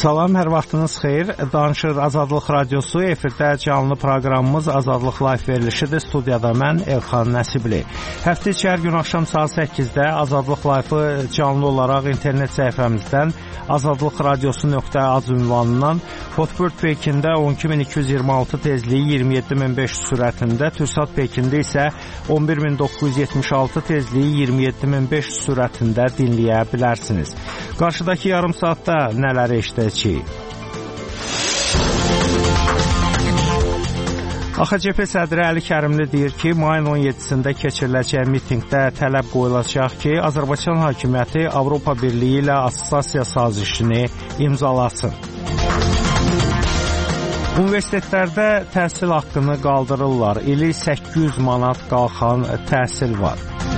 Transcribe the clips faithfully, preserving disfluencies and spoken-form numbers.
Salam, hər vaxtınız xeyir. Danışır Azadlıq Radiosu, efirdə canlı proqramımız Azadlıq Live verilişidir. Studiyada mən Elxan Nəsibli. Həftə içi hər gün axşam saat səkkizdə Azadlıq Live-ı canlı olaraq internet səhifəmizdən azadlıq radiosu nöqtə az ünvanından Hotbird Pekində on iki min iki yüz iyirmi altı tezliyi iyirmi yeddi min beş yüz sürətində, Türksat Pekində isə on bir min doqquz yüz yetmiş altı tezliyi iyirmi yeddi min beş yüz sürətində dinləyə bilərsiniz. Qarşıdakı yarım saatda nələri eşidəcəyik? A X C P sədri Əli Kərimli deyir ki, mayın on yeddisində keçiriləcək mitinqdə tələb qoyulacaq ki, Azərbaycan hakimiyyəti Avropa Birliyi ilə assosiasiya sazişini imzalasın. Universitetlərdə təhsil haqqını qaldırırlar. İli səkkiz yüz manat qalxan təhsil var.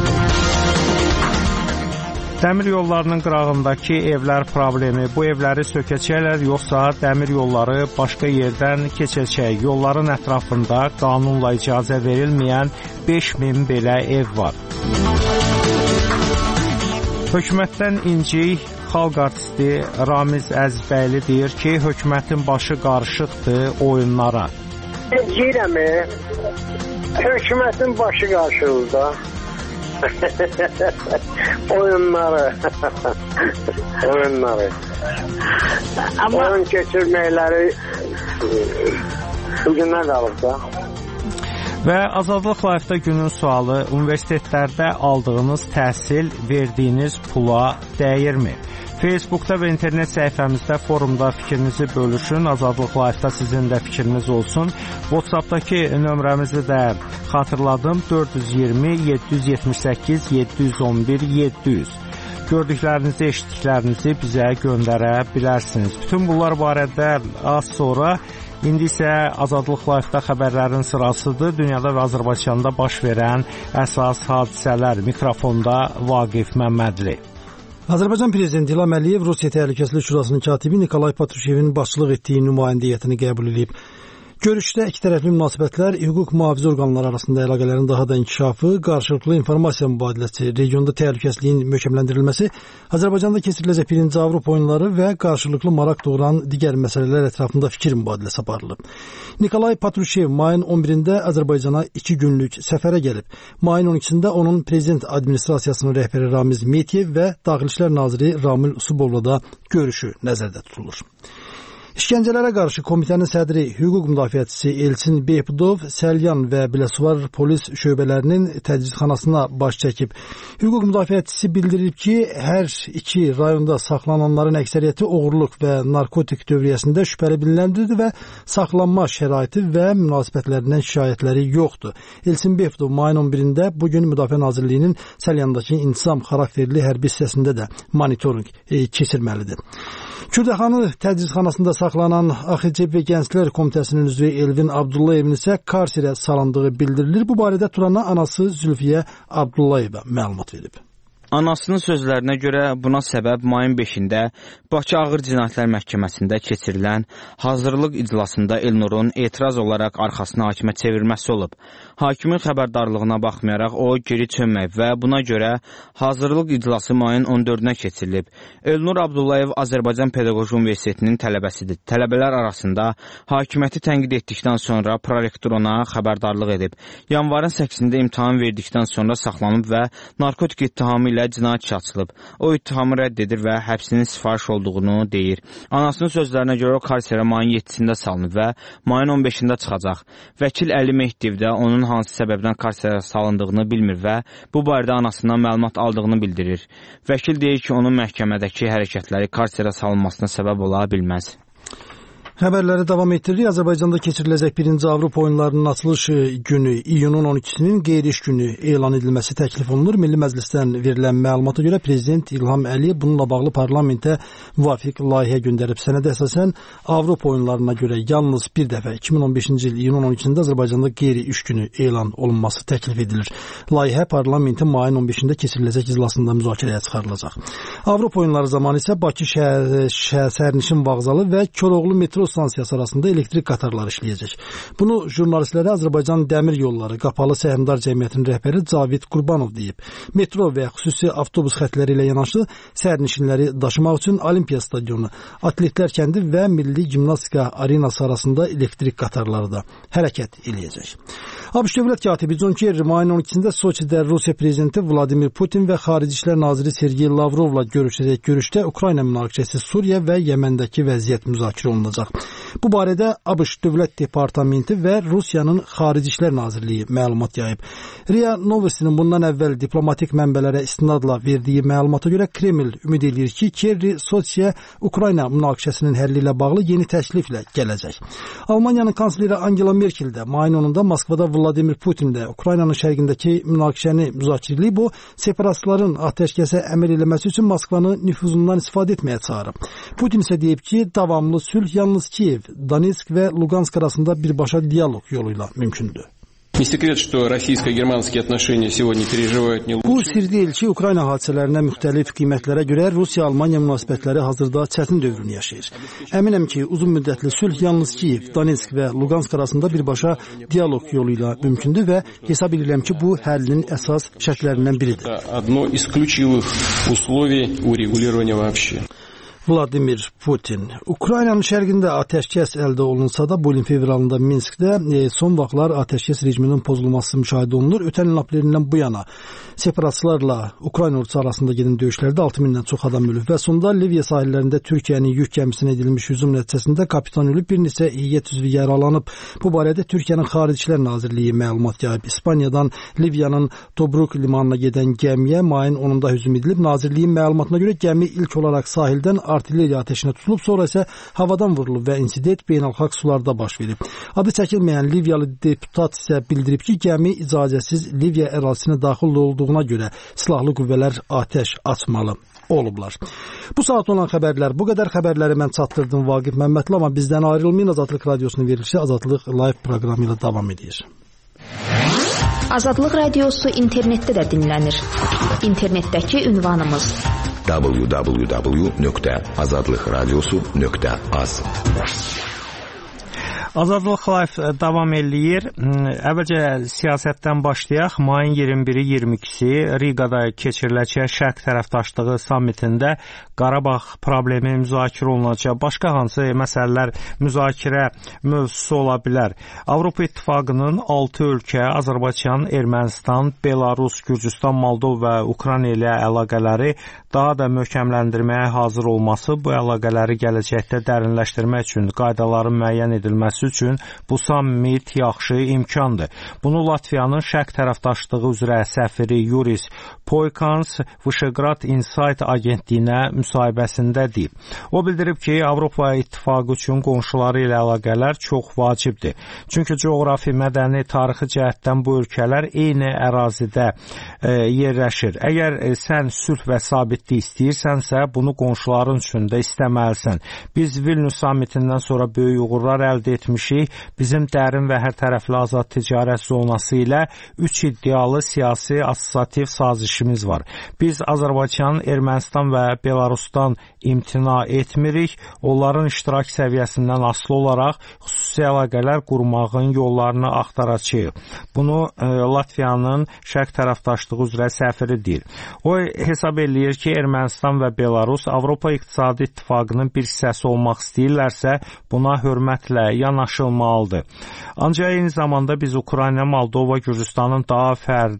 Dəmir yollarının qırağındakı evlər problemi. Bu evləri sökəcəklər, yoxsa dəmir yolları başqa yerdən keçəcək. Yolların ətrafında qanunla icazə verilməyən beş min belə ev var. Hökumətdən incik xalq artisti Ramiz Əzbəyli deyir ki, hökumətin başı qarışıqdır oyunlara. Deyirəm, hökumətin başı qarışıqdır. oyunları oyunları Ama... oyun keçirməkləri bugünə qalıb da. Və Azadlıq Live-da günün sualı: universitetlərdə aldığınız təhsil verdiyiniz pula dəyirmi? Facebookda və internet səhifəmizdə, forumda fikrinizi bölüşün. Azadlıq Live-da sizin də fikriniz olsun. WhatsApp-dakı nömrəmizi də xatırladım: dörd yüz iyirmi yeddi yüz yetmiş səkkiz yeddi yüz on bir yeddi yüz. Gördüklərinizi, eşitdiklərinizi bizə göndərə bilərsiniz. Bütün bunlar barədə az sonra, indi isə Azadlıq Live-da xəbərlərin sırasıdır. Dünyada və Azərbaycanda baş verən əsas hadisələr. Mikrofonda Vaqif Məmmədli. Azərbaycan Prezidenti İlham Əliyev Rusiya Təhlükəsizlik Şurasının katibi Nikolay Patrushyevin başçılıq etdiyi nümayəndə heyətini qəbul edib. Görüşdə ikitərəfli münasibətlər, hüquq mühafizə orqanları arasında əlaqələrin daha da inkişafı, qarşılıqlı informasiya mübadiləsi, regionda təhlükəsizliyin möhkəmləndirilməsi, Azərbaycanda keçiriləcək birinci Avropa oyunları və qarşılıqlı maraq doğuran digər məsələlər ətrafında fikir mübadiləsi aparılıb. Nikolay Patrushev mayın on birində Azərbaycana iki günlük səfərə gəlib. Mayın on ikisində onun prezident administrasiyasının rəhbəri Ramiz Metiyev və Daxili İşlər naziri Ramil Usubovla da görüşü nəzərdə tutulur. İşgəncələrə qarşı komitənin sədri, hüquq müdafiəçisi Elçin Behbudov, Səlyan və Biləsuvar polis şöbələrinin təcridxanasına baş çəkib. Hüquq müdafiəçisi bildirib ki, hər iki rayonda saxlananların əksəriyyəti oğurluq və narkotik dövriyyəsində şübhəli bilinəndir və saxlanma şəraiti və münasibətlərindən şikayətləri yoxdur. Elçin Behbudov mayın on birində bugün Müdafiə Nazirliyinin Səlyandakı intizam xarakterli hərbi hissəsində də monitorinq e, keçirməlidir. Kürdəxanı təcridxanasında saxlanan A X C P Gənclər Komitəsinin üzvü Elvin Abdullayevin isə karsirə salındığı bildirilir. Bu barədə Turana anası Zülfiyə Abdullayeva məlumat verib. Anasının sözlərinə görə buna səbəb mayın beşində Bakı Ağır Cinayətlər Məhkəməsində keçirilən hazırlıq iclasında Elnurun etiraz olaraq arxasını hakimə çevirməsi olub. Hakimin xəbərdarlığına baxmayaraq o geri çönməyib və buna görə hazırlıq iclası mayın on dördünə keçirilib. Elnur Abdullayev Azərbaycan Pedaqoji Universitetinin tələbəsidir. Tələbələr arasında hakimiyyəti tənqid etdikdən sonra prorektor ona xəbərdarlıq edib. Yanvarın səkkizində imtahan verdikdən sonra saxlanıb və narkotik ittihamı ilə cinayət işi açılıb. O ittihamı rədd edir və həbsinin sifariş olduğunu deyir. Anasının sözlərinə görə o karsiyerə mayın yeddisində salınıb və mayın on beşində çıxacaq. Vəkil Əli Mehdiyev də onun hansı səbəbdən karsiyerə salındığını bilmir və bu barədə anasından məlumat aldığını bildirir. Vəkil deyir ki, onun məhkəmədəki hərəkətləri karsiyerə salınmasına səbəb ola bilməz. Xəbərləri davam etdiririk. Azərbaycanda keçiriləcək birinci Avropa oyunlarının açılış günü iyunun on ikisinin qeyri-iş günü elan edilməsi təklif olunur. Milli Məclisdən verilən məlumata görə Prezident İlham Əliyev bununla bağlı parlamentə müvafiq layihə göndərib. Sənədə əsasən Avropa oyunlarına görə yalnız bir dəfə iki min on beşinci il iyunun on ikisində Azərbaycanda qeyri-iş günü elan olunması təklif edilir. Layihə parlamentin mayın on beşində keçiriləcək iclasında müzakirəyə çıxarılacaq. Avropa oyunları zamanı isə Bakı şəhər, şəhər sərnişin vağzalı və Koroğlu metro metro stansiyası arasında elektrik qatarları işləyəcək. Bunu jurnalistlərə Azərbaycan Dəmir Yolları Qapalı Səhmdar Cəmiyyətinin rəhbəri Cavid Qurbanov deyib. Metro və xüsusi avtobus xətləri ilə yanaşı sərnişinləri daşımaq üçün Olimpiya stadionu, Atletlər kəndi və Milli Gimnastika arenası arasında elektrik qatarları da hərəkət eləyəcək. ABŞ Dövlət katibi John Kerry mayın on ikisində Soçidə Rusiya prezidenti Vladimir Putin və Xarici İşlər naziri Sergey Lavrovla görüşəcək. Görüşdə Ukrayna münaqişəsi, Suriya və Yəməndəki vəziyyət müzakirə olunacaq. Bu barədə ABŞ Dövlət Departamenti və Rusiyanın Xarici İşlər Nazirliyi məlumat yayıb. RIA Novostinin bundan əvvəl diplomatik mənbələrə istinadla verdiyi məlumata görə Kreml ümid edir ki, Kerry Soçiyə Ukrayna münaqişəsinin həlli ilə bağlı yeni təkliflə gələcək. Almaniyanın kansleri Angela Merkel də mayın onunda Moskvada Vladimir Putin də Ukraynanın şərqindəki münaqişəni müzakirə edib. O, separatistlərin atəşkəsə əməl eləməsi üçün Moskvanı nüfuzundan istifadə etməyə çağırıb. Putin isə deyib ki, davamlı sülh yalnız Kiyev, Donetsk və Lugansk arasında birbaşa dialoq yoluyla mümkündür. Не секрет, что российско-германские отношения сегодня переживают не лучше. Bu sir deyil ki, Ukrayna hadisələrinə müxtəlif qiymətlərə görə Rusiya-Almaniya münasibətləri hazırda çətin dövrünü yaşayır. Əminəm ki, uzun müddətli sülh yalnız Kiyev, Donetsk və Lugansk arasında birbaşa dialoq yoluyla mümkündür və hesab edirəm ki, bu həllin əsas şərtlərindən biridir. Одно из ключевых условий урегулирования вообще. Vladimir Putin. Ukraynanın şərqində atəşkəs əldə olunsa da, bu ilin fevralında Minskdə e, son vaxtlar atəşkəs rejiminin pozulması müşahidə olunur. Ötən il aprelindən bu yana separatistlarla Ukrayna ordusu arasında gedən döyüşlərdə altı mindən çox adam ölüb və sonda Liviya sahillərində Türkiyənin yük gəmisinə edilmiş hücum nəticəsində kapitan ölüb, bir neçə heyət üzvü yaralanıb. Bu barədə Türkiyənin Xarici İşlər Nazirliyi məlumat yayıb. İspaniyadan Liviyanın Tobruk limanına gedən gəmiyə mayın onunda hücum edilib. Nazirliyin məlumatına görə gəmi ilk olaraq sahildən artilleriya atəşinə tutulub, sonra isə havadan vurulub və insident beynəlxalq sularda baş verib. Adı çəkilməyən Liviyalı deputat isə bildirib ki, gəmi icazəsiz Liviya ərazisinə daxil olduğuna görə silahlı qüvvələr atəş açmalı olublar. Bu saat olan xəbərlər bu qədər. Xəbərləri mən çatdırdım Vaqif Məmmədli, amma bizdən ayrılmayın. Azadlıq Radiosunun verilişi Azadlıq Live proqramı ilə davam edir. Azadlıq Radiosu internetdə də dinlənir. İnternetdəki ünvanımız w w w nöqtə azadlıq radiosu nöqtə az. Azadlıq Live davam eləyir. Əvvəlcə siyasətdən başlayaq. Mayın iyirmi biri iyirmi ikisi Riqada keçiriləcək Şərq tərəfdaşlığı sammitində Qarabağ problemi müzakirə olunacaq. Başqa hansı məsələlər müzakirə mövzusu ola bilər? Avropa İttifaqının altı ölkə Azərbaycan, Ermənistan, Belarus, Gürcüstan, Moldova və Ukrayna ilə əlaqələri daha da möhkəmləndirməyə hazır olması, bu əlaqələri gələcəkdə dərinləşdirmək üçün qaydaların müəyyən edilməsi üçün bu sammit yaxşı imkandır. Bunu Latviyanın Şərq tərəfdaşlığı üzrə səfiri Yuris Poykans Vışeqrad Insight agentliyinə müsahibəsində deyib. O bildirib ki, Avropa İttifaqı üçün qonşuları ilə əlaqələr çox vacibdir. Çünki coğrafi, mədəni, tarixi cəhətdən bu ölkələr eyni ərazidə e, yerləşir. Əgər e, sən sülh və sabitlik istəyirsənsə, bunu qonşuların üçün də istəməlisən. Biz Vilnius sammitindən sonra böyük uğurlar əldə etmişik. Bizim dərin və hər tərəfli azad ticarət zonası ilə üç iddialı siyasi assosiativ sazişimiz var. Biz Azərbaycan, Ermənistan və Belarusdan imtina etmirik. Onların iştirak səviyyəsindən asılı olaraq xüsusi əlaqələr qurmağın yollarını axtaracağıq. Bunu e, Latviyanın Şərq tərəfdaşlığı üzrə səfiri deyir. O hesab eləyir ki, Ermənistan və Belarus Avropa İqtisadi İttifaqının bir hissəsi olmaq istəyirlərsə, buna hörmətlə yanaşılmalıdır. Ancaq eyni zamanda biz Ukrayna, Moldova, Gürcüstanın daha fərqli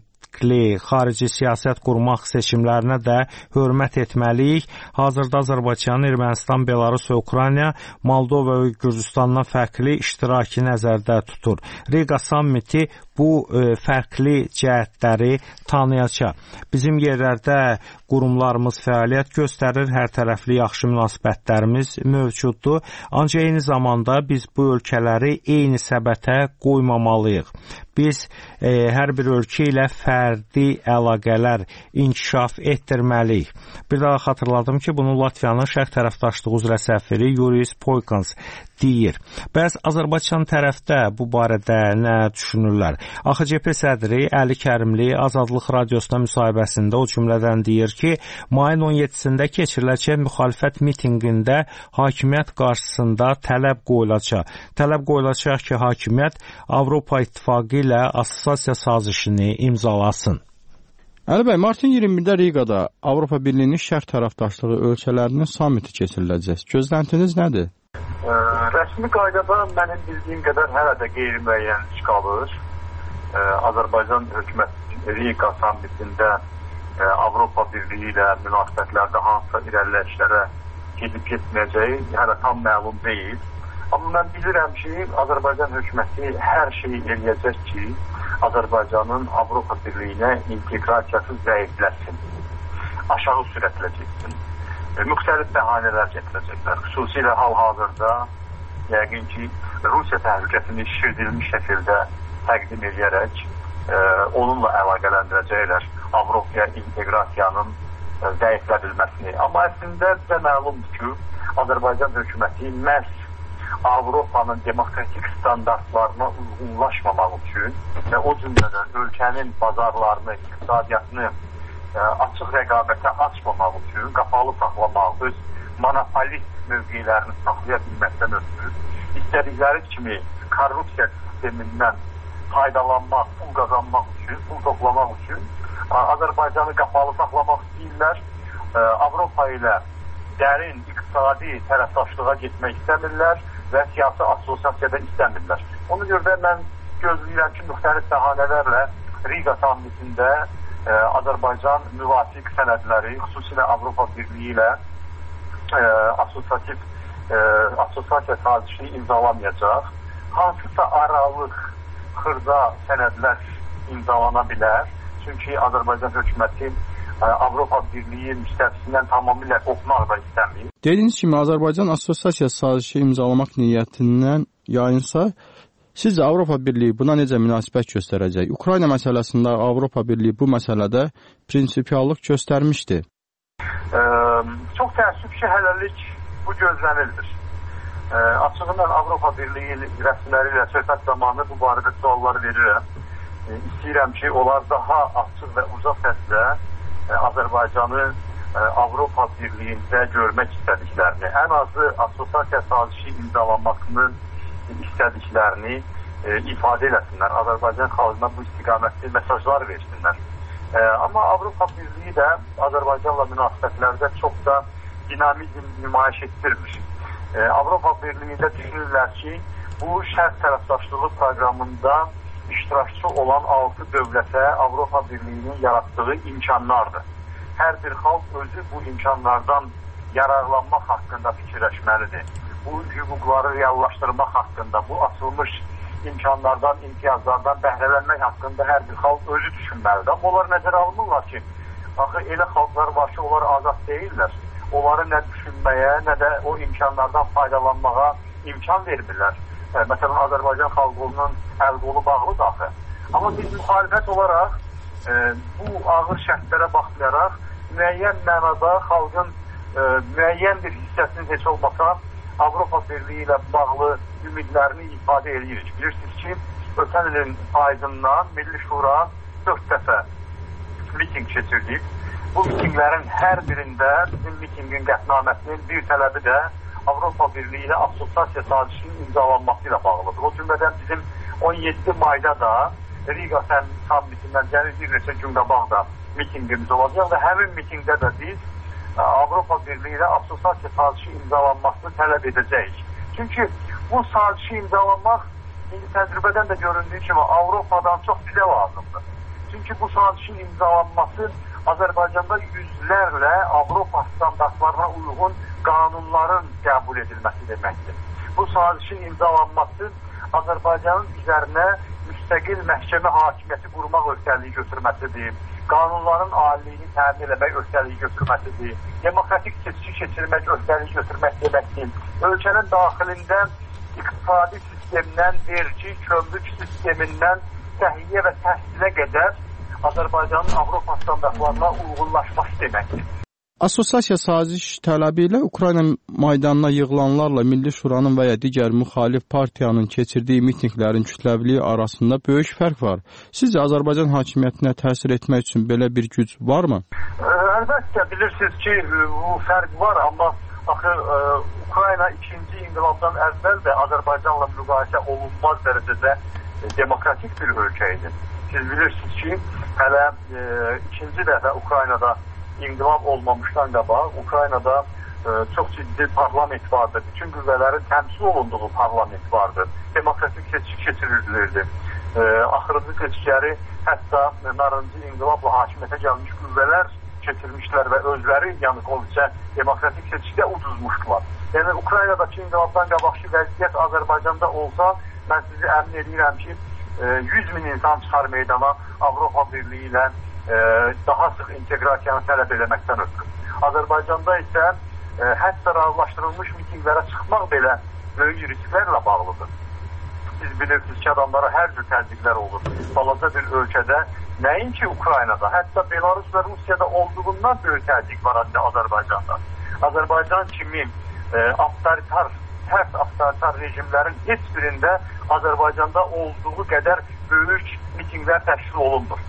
xarici siyasət qurmaq seçimlərinə də hörmət etməliyik. Hazırda Azərbaycan, Ermənistan, Belarus və Ukrayna Moldova və Gürcüstandan fərqli iştiraki nəzərdə tutur. Riqa sammiti bu e, fərqli cəhətləri tanıyacaq. Bizim yerlərdə qurumlarımız fəaliyyət göstərir, hər tərəfli yaxşı münasibətlərimiz mövcuddur. Ancaq eyni zamanda biz bu ölkələri eyni səbətə qoymamalıyıq. Biz e, hər bir ölkə ilə fəaliyyət fərdi əlaqələr inkişaf etdirməliyik. Bir daha xatırladım ki, bunu Latviyanın şərq tərəfdaşlığı üzrə səfiri Yuris Poykans deyir. Bəs Azərbaycan tərəfdə bu barədə nə düşünürlər? A X C P sədri Əli Kərimli Azadlıq Radiosuna müsahibəsində o cümlədən deyir ki, mayın on yeddisində keçiriləcək müxalifət mitinqində hakimiyyət qarşısında tələb qoyulacaq. Tələb qoyulacaq ki, hakimiyyət Avropa İttifaqı ilə assosiasiya sazişini imzalasın. Əli bəy, martın iyirmi birində Riqada Avropa Birliyinin şərq tərəfdaşlığı ölkələrinin samiti keçiriləcək. Gözləntiniz nədir? Ə, rəsmi qaydada mənim bildiyim qədər hələ də qeyri-müəyyənlik qalır. Ə, Azərbaycan hökuməti Riqa samitində ə, Avropa Birliyi ilə münasibətlərdə hansısa irəliləyişlərə gedib getməyəcəyi hələ tam məlum deyil. Amma mən bilirəm ki, Azərbaycan hökuməti hər şeyi eləyəcək ki, Azərbaycanın Avropa Birliyinə inteqrasiyası zəifləsin, aşağı sürətlə getsin. E, müxtəlif bəhanələr gətirəcəklər. Xüsusilə hal-hazırda yəqin ki, Rusiya təhlükəsini şişirdilmiş şəkildə təqdim edərək e, onunla əlaqələndirəcəklər Avropaya inteqrasiyanın e, zəiflədilməsini. Amma əslində bizə məlumdur ki, Azərbaycan hökuməti məhz Avropanın demokratik standartlarına uyğunlaşmamaq üçün və o cümlədən ölkənin bazarlarını, iqtisadiyyatını ə, açıq rəqabətə açmamaq üçün, qapalı saxlamaq, öz monopolist mövqelərini saxlaya bilməkdən ötürü istədikləri kimi korrupsiya sistemindən faydalanmaq, pul qazanmaq üçün, pul toplamaq üçün ə, Azərbaycanı qapalı saxlamaq istəyirlər, ə, Avropa ilə dərin iqtisadi tərəfdaşlığa getmək istəmirlər və siyasi assosiasiyada istəmirlər. Ona görə də mən gözləyirəm ki, müxtəlif bəhanələrlə Riqa samitində e, Azərbaycan müvafiq sənədləri, xüsusilə Avropa Birliyi ilə e, assosiativ e, assosiasiya sazişini imzalamayacaq. Hansısa aralıq xırda sənədlər imzalana bilər. Çünki Azərbaycan hökuməti Avropa Birliyi müstəvisindən tamamilə qopmaq da istəmir. Dediyiniz kimi Azərbaycan assosiasiya sazişi imzalamaq niyyətindən yayınsa, sizcə Avropa Birliyi buna necə münasibət göstərəcək? Ukrayna məsələsində Avropa Birliyi bu məsələdə prinsipiallıq göstərmişdi. Ə, çox təəssüf ki, hələlik bu gözlənildir. Ə, açığından Avropa Birliyi rəsmiləri ilə söhbət zamanı bu barədə suallar verirəm. Ə, istəyirəm ki, onlar daha açıq və uzaq səslə Azərbaycanı Avropa Birliyində görmək istədiklərini, ən azı assosiasiya sazişi imzalanmasını istədiklərini e, ifadə eləsinlər. Azərbaycan xalqına bu istiqamətli mesajlar versinlər. E, amma Avropa Birliyi də Azərbaycanla münasibətlərdə çox da dinamizm nümayiş etdirmir. E, Avropa Birliyində düşünürlər ki, bu şərq tərəfdaşlığı proqramında iştirakçı olan altı dövlətə Avropa Birliyinin yaratdığı imkanlardır. Hər bir xalq özü bu imkanlardan yararlanmaq haqqında fikirləşməlidir. Bu hüquqları reallaşdırmaq haqqında, bu açılmış imkanlardan, imtiyazlardan bəhrələnmək haqqında hər bir xalq özü düşünməlidir. Amma onlar nəzərə alınırlar ki, axı elə xalqlar var ki, onlar azad deyirlər. Onları nə düşünməyə, nə də o imkanlardan faydalanmağa imkan vermirlər. Məsələn, Azərbaycan xalqının əl-qolu bağlı daxı. Amma biz müxalifət olaraq e, bu ağır şərtlərə baxmayaraq müəyyən mənada xalqın e, müəyyən bir hissəsinin heç olmasa Avropa Birliyi ilə bağlı ümidlərini ifadə edirik. Bilirsiniz ki, ötən ilin payızından Milli Şura dörd dəfə miting keçirdik. Bu mitinglərin hər birində bizim mitingin qətnaməsinin bir tələbi də Avropa Birliyi ilə assosiasiya sazişinin imzalanması ilə bağlıdır. O cümlədən bizim on yeddi mayda da Riqa sammitindən cəmi bir neçə gün qabaq da mitingimiz olacaq və həmin mitingdə də biz Avropa Birliyi ilə assosiasiya sazişi imzalanmasını tələb edəcəyik. Çünki bu sazişi imzalanmaq indi təcrübədən də göründüyü kimi Avropadan çox bizə lazımdır. Çünki bu sazişin imzalanması Azərbaycanda yüzlərlə Avropa standartlarına uyğun qanunların qəbul edilməsi deməkdir. Bu sazişin imzalanması Azərbaycanın üzərinə müstəqil məhkəmə hakimiyyəti qurmaq öhdəliyi götürməsidir. Qanunların aliliyini təmin etmək öhdəliyi götürməsidir. Demokratik seçki keçirmək öhdəliyi götürmək deməkdir. Ölkənin daxilində iqtisadi sistemdən, vergi, kömrük sistemindən təhiyyə və təhsilə qədər Azərbaycanın Avropa standartlarına uyğunlaşması deməkdir. Assosiasiya saziş tələbi ilə Ukrayna meydanına yığılanlarla Milli Şuranın və ya digər müxalif partiyanın keçirdiyi mitinqlərin kütləviliyi arasında böyük fərq var. Sizcə Azərbaycan hakimiyyətinə təsir etmək üçün belə bir güc varmı? Əlbəttə, bilirsiniz ki, bu fərq var, amma axı Ukrayna ikinci inqilabdan əvvəl də Azərbaycanla müqayisə olunmaz dərəcədə demokratik bir ölkə idi. Siz bilirsiniz ki, hələ ikinci dəfə Ukraynada İnqilab olmamışdan qabaq Ukraynada e, çox ciddi parlament vardı. Bütün qüvvələrin təmsil olunduğu parlament vardı. Demokratik seçki keçirilirdi. E, axırıncı seçkiləri hətta narıncı inqilabla hakimiyyətə gəlmiş qüvvələr keçirmişlər və özləri Yanukoviçə demokratik seçkidə uduzmuşdular. Yəni Ukraynadakı inqilabdan qabaqki vəziyyət Azərbaycanda olsa, mən sizi əmin edirəm ki, e, yüz min insan çıxar meydana Avropa Birliyi ilə E, daha sıx inteqrasiyanı tələb eləməkdən ötürü. Azərbaycanda isə e, hətta razılaşdırılmış mitinglərə çıxmaq belə böyük risklərlə bağlıdır. Siz bilirsiniz ki, adamlara hər cür təzyiqlər olur. Balaca bir ölkədə, nəinki Ukraynada, hətta Belarus və Rusiyada olduğundan böyük təzyiq var Azərbaycanda. Azərbaycan kimi e, avtoritar, tərs avtoritar rejimlərin heç birində Azərbaycanda olduğu qədər böyük mitinglər təşkil olunmur.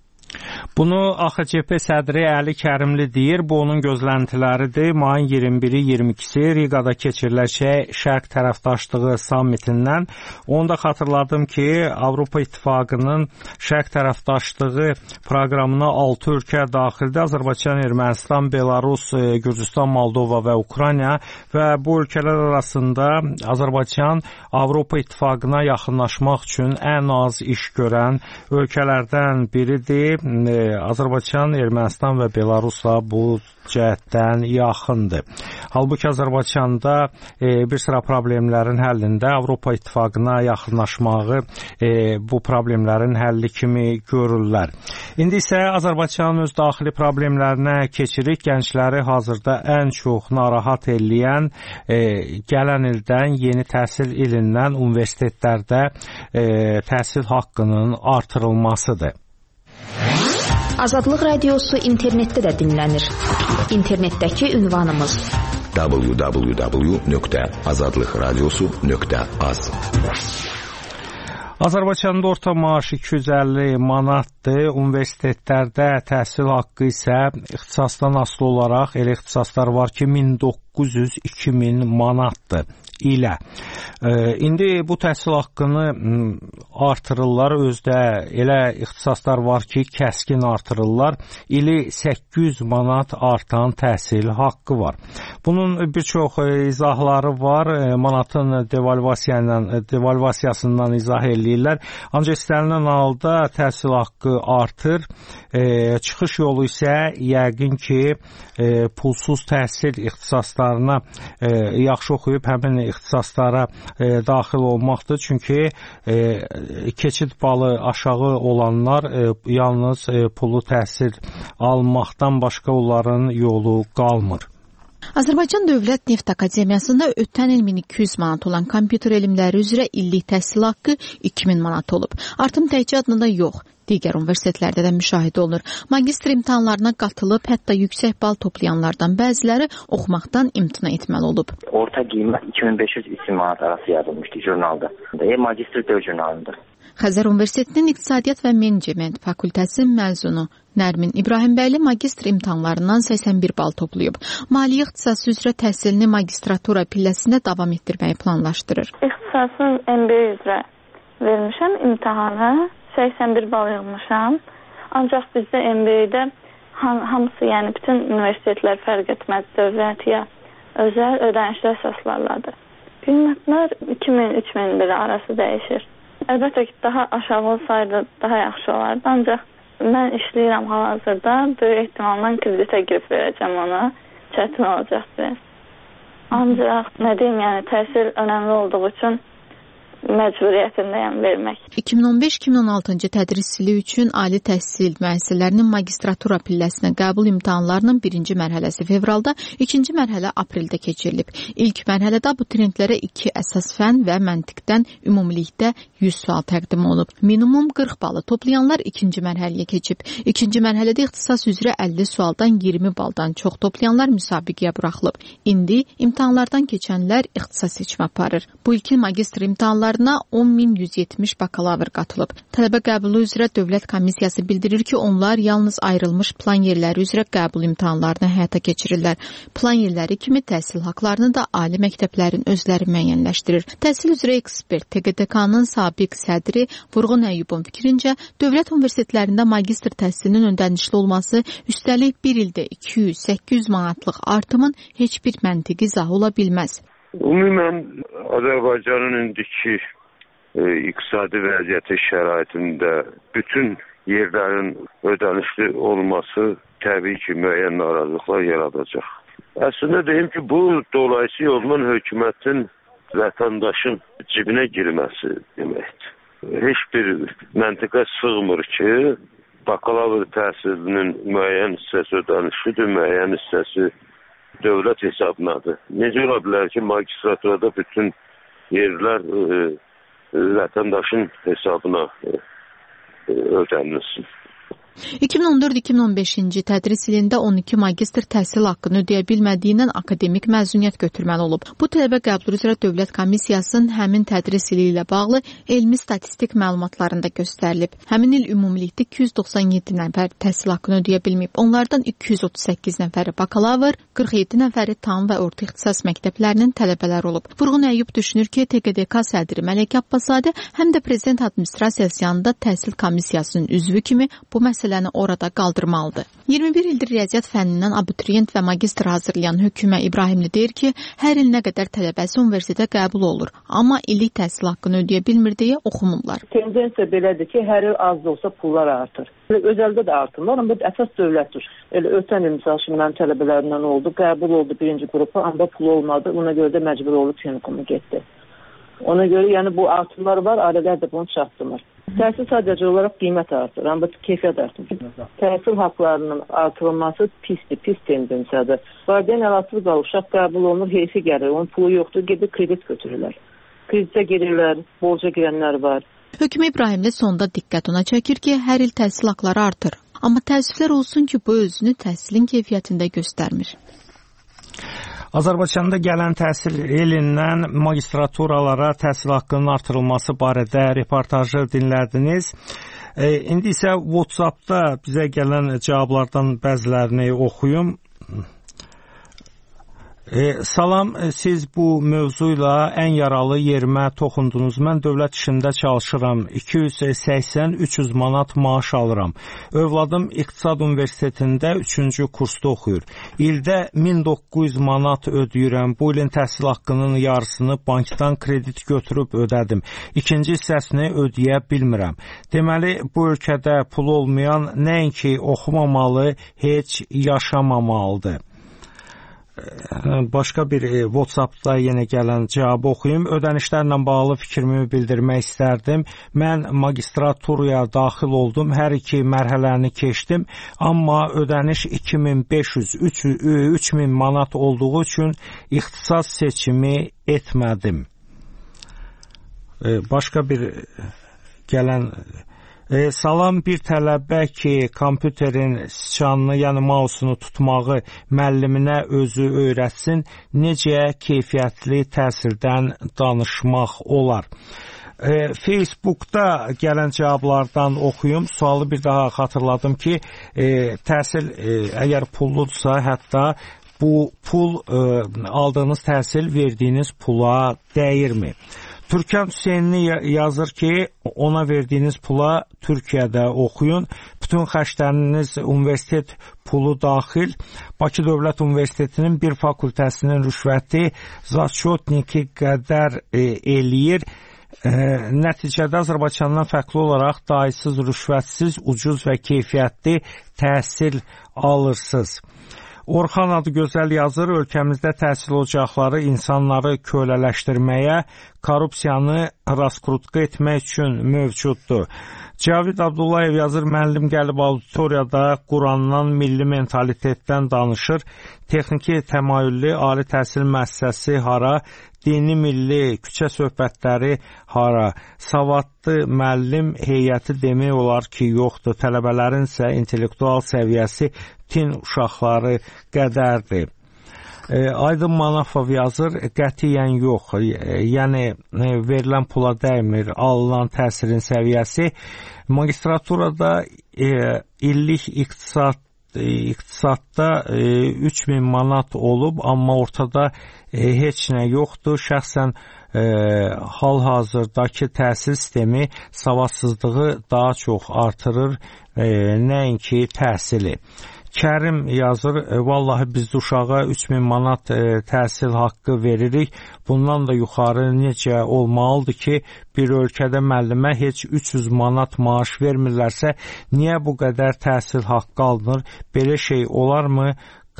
Bunu A X C P sədri Əli Kərimli deyir. Bu onun gözləntiləridir. Mayın iyirmi biri iyirmi ikisi Riqada keçiriləcək Şərq tərəfdaşlığı sammitindən. Onu da xatırladım ki, Avropa İttifaqının Şərq tərəfdaşlığı proqramına altı ölkə daxildir. Azərbaycan, Ermənistan, Belarus, Gürcüstan, Moldova və Ukrayna və bu ölkələr arasında Azərbaycan Avropa İttifaqına yaxınlaşmaq üçün ən az iş görən ölkələrdən biridir. Azərbaycan, Ermənistan və Belarusla bu cəhətdən yaxındır. Halbuki Azərbaycanda e, bir sıra problemlərin həllində Avropa İttifaqına yaxınlaşmağı e, bu problemlərin həlli kimi görürlər. İndi isə Azərbaycanın öz daxili problemlərinə keçirik. Gəncləri hazırda ən çox narahat eləyən e, gələn ildən yeni təhsil ilindən universitetlərdə e, təhsil haqqının artırılmasıdır. Azadlıq Radiosu internetdə də dinlənir. İnternetdəki ünvanımız w w w nöqtə azadlıq radiosu nöqtə az. Azərbaycanda orta maaş iki yüz əlli manatdır. Universitetlərdə təhsil haqqı isə ixtisasdan asılı olaraq elə ixtisaslar var ki, min doqquz yüz iki min manatdır ilə. İndi bu təhsil haqqını artırırlar, özdə elə ixtisaslar var ki, kəskin artırırlar. İli səkkiz yüz manat artan təhsil haqqı var. Bunun bir çox izahları var. Manatın devalvasiyandan, devalvasiyasından izah eləyirlər. Ancaq istənilən halda təhsil haqqı artır. E, çıxış yolu isə yəqin ki, e, pulsuz təhsil ixtisaslarına e, yaxşı oxuyub həmin ixtisaslara e, daxil olmaqdır. Çünki e, keçid balı aşağı olanlar e, yalnız e, pulu təhsil almaqdan başqa onların yolu qalmır. Azərbaycan Dövlət Neft Akademiyasında ötən il min iki yüz manat olan kompüter elmləri üzrə illik təhsil haqqı iki min manat olub. Artım təkcə adında yox, digər universitetlərdə də müşahidə olunur. Magistr imtahanlarına qatılıb, hətta yüksək bal toplayanlardan bəziləri oxumaqdan imtina etməli olub. Orta qiymət iki min beş yüz üç min manat arası yazılmışdı jurnalda. Magistr döv jurnalında. Xəzər Universitetinin İqtisadiyyat və Menecment fakültəsi məzunu Nərmin İbrahimbəyli magistr imtahanlarından səksən bir bal toplayıb. Maliyyə ixtisası üzrə təhsilini magistratura pilləsində davam etdirməyi planlaşdırır. İxtisasın M B A üzrə vermişəm imtahanı, səksən bir bal yığmışam. Ancaq bizdə M B A-də ham hamısı, yəni bütün universitetlər fərq etməz, dövlət ya özəl ödənişli əsaslarladır. Qiymətlər iki min üç min lira arası dəyişir. Əlbəttə ki, daha aşağı olsaydı daha yaxşı olardı. Ancaq mən işləyirəm hal-hazırda. Böyük ehtimalla kreditə girib verəcəm ona. Çətin olacaq biraz. Ancaq nə deyim, yəni təhsil önəmli olduğu üçün məcburiyyətindəyəm vermək. iki min on beş iki min on altıncı tədris ili üçün ali təhsil müəssisələrinin magistratura pilləsinə qəbul imtahanlarının birinci mərhələsi fevralda, ikinci mərhələ apreldə keçirilib. İlk mərhələdə abituriyentlərə iki əsas fən və məntiqdən ümumilikdə yüz sual təqdim olunub. Minimum qırx balı toplayanlar ikinci mərhələyə keçib. İkinci mərhələdə ixtisas üzrə əlli sualdan iyirmi baldan çox toplayanlar müsabiqəyə buraxılıb. İndi imtahanlardan keçənlər ixtisas seçimi aparır. Bu ilkin magistr imtahanlarına on min yüz yetmiş bakalavr qatılıb. Tələbə qəbulu üzrə Dövlət Komissiyası bildirir ki, onlar yalnız ayrılmış plan yerləri üzrə qəbul imtahanlarını həyata keçirirlər. Plan yerləri kimi təhsil haqlarını da ali məktəblərin özləri müəyyənləşdirir. Təhsil üzrə ekspert T Q D K-nın sabiq sədri Vurğun Əyyubun fikrincə, dövlət universitetlərində magistr təhsilinin ödənişli olması, üstəlik bir ildə iki yüz səkkiz yüz manatlıq artımın heç bir məntiqi izahı ola bilməz. Ümumən Azərbaycanın indiki e, iqtisadi vəziyyəti şəraitində bütün yerlərin ödənişli olması təbii ki, müəyyən narazılıqlar yaradacaq. Əslində deyim ki, bu dolayısı yolla hökumətin vətəndaşın cibinə girməsi deməkdir. Heç bir məntiqə sığmır ki, bakalavr təhsilinin müəyyən hissəsi ödənişlidir, müəyyən hissəsi dövlət hesabınadır. Necə ola bilər ki, magistraturada bütün yerlər e, vətəndaşın hesabına e, ödənilsin. iki min on dörd iki min on beşinci tədris ilində on iki magistr təhsil haqqını ödəyə bilmədiyindən akademik məzuniyyət götürməli olub. Bu tələbə qəbulu üzrə Dövlət Komissiyasının həmin tədris ili ilə bağlı elmi statistik məlumatlarında göstərilib. Həmin il ümumilikdə iki yüz doxsan yeddi nəfər təhsil haqqını ödəyə bilməyib. Onlardan iki yüz otuz səkkiz nəfəri bakalavr, qırx yeddi nəfəri tam və orta ixtisas məktəblərinin tələbələri olub. Vurğun Əyyub düşünür ki, T Q D K sədri Mələkə Abbaszadə həm də Prezident Administrasiyası yanında Təhsil Komissiyasının üzvü kimi bu məsələni orada qaldırmalıdır. iyirmi bir ildir riyaziyyat fənnindən abituriyent və magistr hazırlayan Hökümə İbrahimli deyir ki, hər il nə qədər tələbəsi universitetə qəbul olur, amma illik təhsil haqqını ödəyə bilmir deyə oxumurlar. Tendensiya belədir ki, hər il az da olsa pullar artır. Özəldə də artırlar, amma əsas dövlətdir. Elə ötən il misal üçün mənim tələbələrimdən oldu, qəbul oldu birinci qrupa, amma pul olmadı, ona görə də məcbur olub Fenikoma getdi. Ona görə yəni bu artımlar var, ailələr də bunu çatdırmır. Təhsil sadəcə olaraq qiymət artır, amma keyfiyyət artır. Təhsil haqlarının artırılması pisdir, pis tendensiyadır. Valideyn əlaqəsiz qalıb, uşaq qəbul olunur, heysi gəlir, onun pulu yoxdur, gedib kredit götürürlər. Kreditə girirlər, borca girənlər var. Höküm İbrahimli sonda diqqət ona çəkir ki, hər il təhsil haqları artır. Amma təəssüflər olsun ki, bu özünü təhsilin keyfiyyətində göstərmir. Azərbaycanda gələn təhsil ilindən magistraturalara təhsil haqqının artırılması barədə reportajı dinlədiniz. E, indi isə WhatsApp-da bizə gələn cavablardan bəzilərini oxuyum. E, salam, siz bu mövzu ilə ən yaralı yerimə toxundunuz. Mən dövlət işində çalışıram. iki yüz səksən üç yüz manat maaş alıram. Övladım İqtisad Universitetində üçüncü kursda oxuyur. İldə min doqquz yüz manat ödəyirəm. Bu ilin təhsil haqqının yarısını bankdan kredit götürüb ödədim. İkinci hissəsini ödəyə bilmirəm. Deməli, bu ölkədə pul olmayan nəinki oxumamalı, heç yaşamamalıdır. Başqa bir WhatsApp-da yenə gələn cavabı oxuyum. Ödənişlərlə bağlı fikrimi bildirmək istərdim. Mən magistraturaya daxil oldum. Hər iki mərhələni keçdim. Amma ödəniş iki min beş yüz üç min manat olduğu üçün ixtisas seçimi etmədim. Başqa bir gələn E, salam, bir tələbə ki, kompüterin sıçanını, yəni mausunu tutmağı müəlliminə özü öyrətsin, necə keyfiyyətli təsirdən danışmaq olar. E, Facebookda gələn cavablardan oxuyum. Sualı bir daha xatırladım ki, e, təhsil e, əgər pulludursa, hətta bu pul e, aldığınız təhsil verdiyiniz pula dəyirmi? Türkan Hüseynli yazır ki, ona verdiyiniz pula Türkiyədə oxuyun. Bütün xərcləriniz universitet pulu daxil. Bakı Dövlət Universitetinin bir fakültəsinin rüşvəti zaçotniki qədər e, eləyir. E, nəticədə Azərbaycandan fərqli olaraq daysız, rüşvətsiz, ucuz və keyfiyyətli təhsil alırsınız. Orxan Adıgözəl yazır, ölkəmizdə təhsil ocaqları insanları kölələşdirməyə, korrupsiyanı raskrutka etmək üçün mövcuddur. Cavid Abdullayev yazır, müəllim gəlib auditoriyada Qurandan, milli mentalitetdən danışır. Texniki təmayüllü ali təhsil müəssisəsi hara, dini milli küçə söhbətləri hara, savadlı müəllim heyəti demək olar ki, yoxdur. Tələbələrin isə intellektual səviyyəsi tin uşaqları qədərdir. Aydın Manafov yazır, qətiyyən yox, yəni verilən pula dəymir, alınan təhsilin səviyyəsi. Magistraturada illik iqtisad iqtisadda üç min manat olub, amma ortada heç nə yoxdur. Şəxsən hal-hazırdakı təhsil sistemi savadsızlığı daha çox artırır, nəinki təhsili. Kərim yazır, vallahi biz uşağa üç min manat təhsil haqqı veririk. Bundan da yuxarı necə olmalıdır ki, bir ölkədə müəllimə heç üç yüz manat maaş vermirlərsə, niyə bu qədər təhsil haqqı alınır? Belə şey olarmı?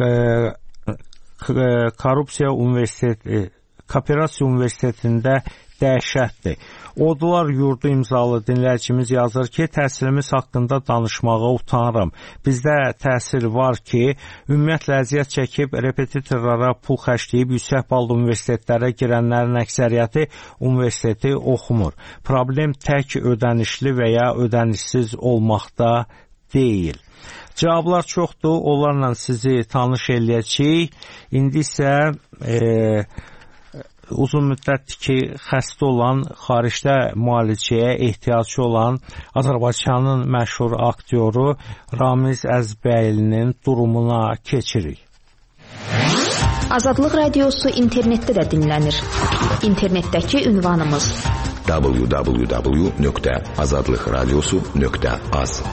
Korrupsiya universiteti, Kooperasiya Universitetində dəhşətdir. Odular Yurdu imzalı dinləyicimiz yazır ki, təhsilimiz haqqında danışmağa utanıram. Bizdə təhsil var ki, ümumiyyətlə əziyyət çəkib repetitorlara pul xərcləyib yüksək ballı universitetlərə girənlərin əksəriyyəti universiteti oxumur. Problem tək ödənişli və ya ödənişsiz olmaqda deyil. Cavablar çoxdur, onlarla sizi tanış eləyəcəyik. İndi isə e, uzun müddətdir ki, xəstə olan, xaricdə müalicəyə ehtiyacı olan Azərbaycanın məşhur aktyoru Ramiz Əzbəylinin durumuna keçirik. Azadlıq Radiosu internetdə də dinlənir. İnternetdəki ünvanımız w w w nöqtə azadlıq radiosu nöqtə az.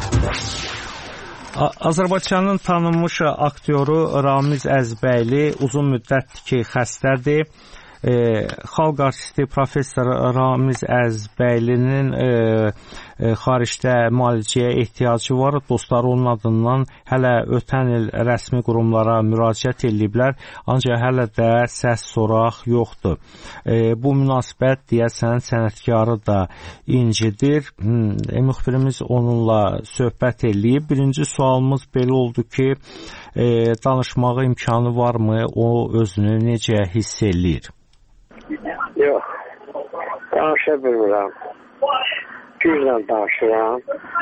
Azərbaycanın tanınmış aktyoru Ramiz Əzbəyli uzun müddətdir ki, xəstədir. E, xalq artisti professor Ramiz Əzbəylinin e, e, xaricdə müalicəyə ehtiyacı var. Dostları onun adından hələ ötən il rəsmi qurumlara müraciət ediblər, ancaq hələ də səs soraq yoxdur. E, bu münasibət deyəsən sənətkarı da incidir. E, müxbirimiz onunla söhbət eləyib. Birinci sualımız belə oldu ki, e, danışmağa imkanı varmı? O özünü necə hiss eləyir? Yox, danışa bilmirəm. Güclə danışıram.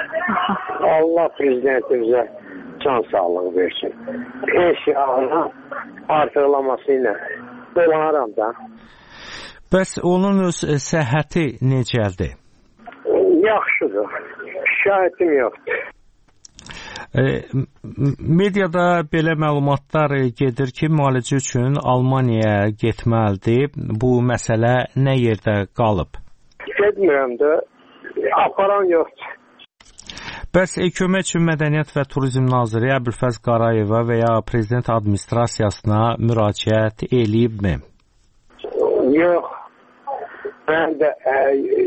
Allah prezidentimizə can sağlığı versin. Pensiyanın artırlaması ilə dolanıram da. Bəs onun öz səhhəti necədir? Yaxşıdır. Şikayətim yoxdur. E, mediada belə məlumatlar gedir ki, müalicə üçün Almaniyaya getməlidir. Bu məsələ nə yerdə qalıb? Getmirəm də, aparan yoxdur. Bəs e, kömək üçün Mədəniyyət və Turizm Naziri Əbülfəz Qarayeva və ya Prezident Administrasiyasına müraciət eləyibmi? Yox. Mən də ə,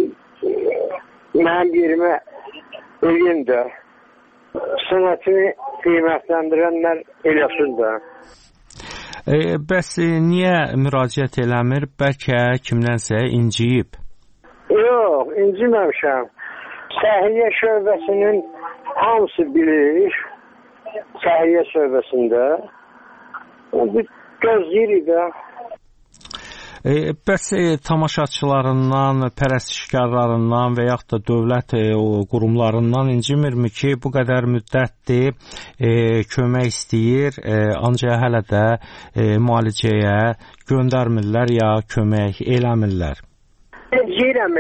mənim yerimə ölüm də. Sənətini qiymətləndirənlər eləsin də. E, bəs e, niyə müraciət eləmir? Bəlkə kimdənsə inciyib? Yox, inciməmişəm. Səhiyyə şöbəsinin hamısı bilir. Səhiyyə şöbəsində. Gözləyirik də. E, bəs e, tamaşaçılarından, pərəstişkarlarından və yaxud da dövlət e, o, qurumlarından incimirmi ki, bu qədər müddətdir e, kömək istəyir, e, ancaq hələ də e, müalicəyə göndərmirlər ya kömək eləmirlər? Deyirəm,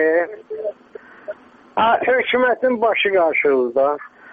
hökumətin başı qarşılıqda.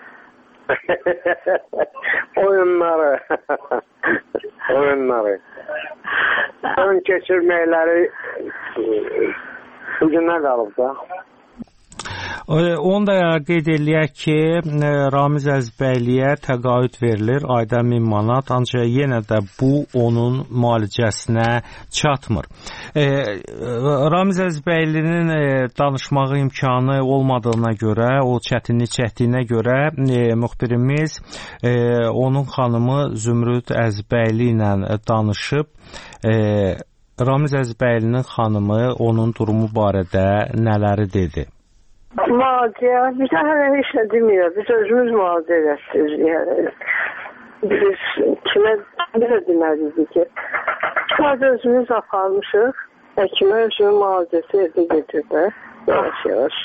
Oyunları. Oyunları. Ön keçirməkləri bugünə qalıb da. Onu da qeyd eləyək ki, Ramiz Əzbəyliyə təqaüd verilir ayda min manat, ancaq yenə də bu onun müalicəsinə çatmır. Ramiz Əzbəylinin danışmağı imkanı olmadığına görə, o çətinlik çəkdiyinə görə müxbirimiz onun xanımı Zümrüd Əzbəyli ilə danışıb. Ramiz Əzbəylinin xanımı onun durumu barədə nələri dedi? Müalicə, biz hələ heç nə demiyor. Biz özümüz müalicə edəsiniz. Biz kimə belə deməliydik ki, sadəcə özümüz aparmışıq, həkimə özünün müalicəsi evdə getirdi. Yavaş yavaş.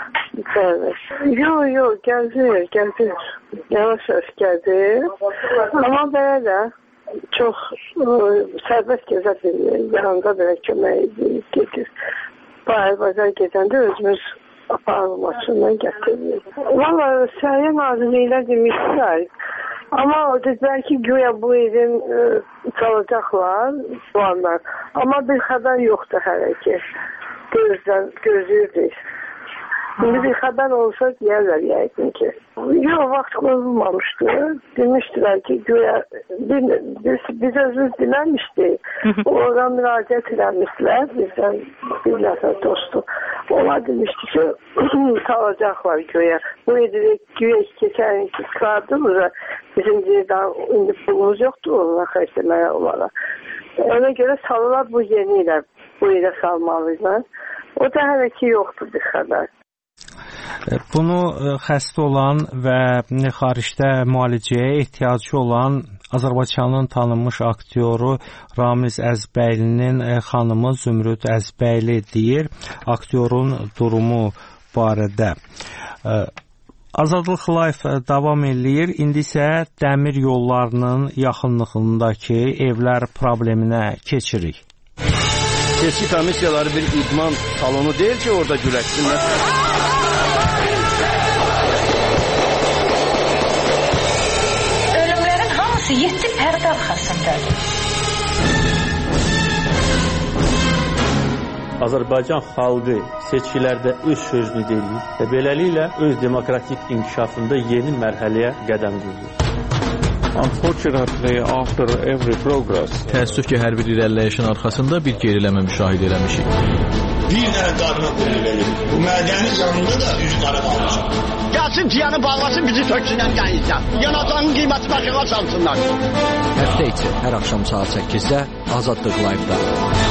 Yox, yox, gəzir, gəzir. Yavaş yavaş gəzir. Amma belə də çox sərbəst gəzə bilir. Yanında belə kömək getir. Bayır bazar gedəndə özümüz aparılmasından gətirilir. Valla Səhiyyə Nazirliyinə demişlər. Amma o dedilər ki, güya bu evin e, çalacaqlar bu anlar. Amma bir xəbər yoxdur hələ ki. Gözdən, gözləyirdik. Şimdi bir xəbər olsa deyərlər yəqin ki. Yox, vaxt qoyulmamışdı. Demişdilər ki, güya biz, biz özümüz deməmişdik. Oradan müraciət eləmişdilər. Bizdən bir nəfər dostu. Onlar demişdi ki, kalacaqlar güya. Bu edirik güya keçən ki, çıxardımız. Bizim daha indi pulumuz yoxdur onunla xərcləməyə olaraq. Ona görə salırlar bu yeni ilə. Bu ilə salmalıylar. O da hələ ki yoxdur bir xəbər. Bunu xəstə olan və xaricdə müalicəyə ehtiyacı olan Azərbaycanın tanınmış aktyoru Ramiz Əzbəylinin xanımı Zümrüd Əzbəyli deyir aktyorun durumu barədə. Azadlıq Live davam eləyir. İndi isə dəmir yollarının yaxınlığındakı evlər probleminə keçirik. Seçki komissiyaları bir idman salonu deyil ki, orada güləşsinlər. Ölümlərin hamısı yeddi pərdə arxasındadır. Azərbaycan xalqı seçkilərdə öz sözünü deyir və beləliklə öz demokratik inkişafında yeni mərhələyə qədəm qoyur. Unfortunately, after every progress, təəssüf ki, hər bir irəliləyişin arxasında bir geriləmə müşahidə eləmişik. Bir dənə qadına qulluq edir. Bu mədəni canında da üzü qara qalmışıq. Gəlsin piyanı bağlasın, bizi töksünən gələcək. Yanacağın qiyməti başına salsınlar. Həftə içi hər axşam saat səkkizdə Azadlıq Live-da.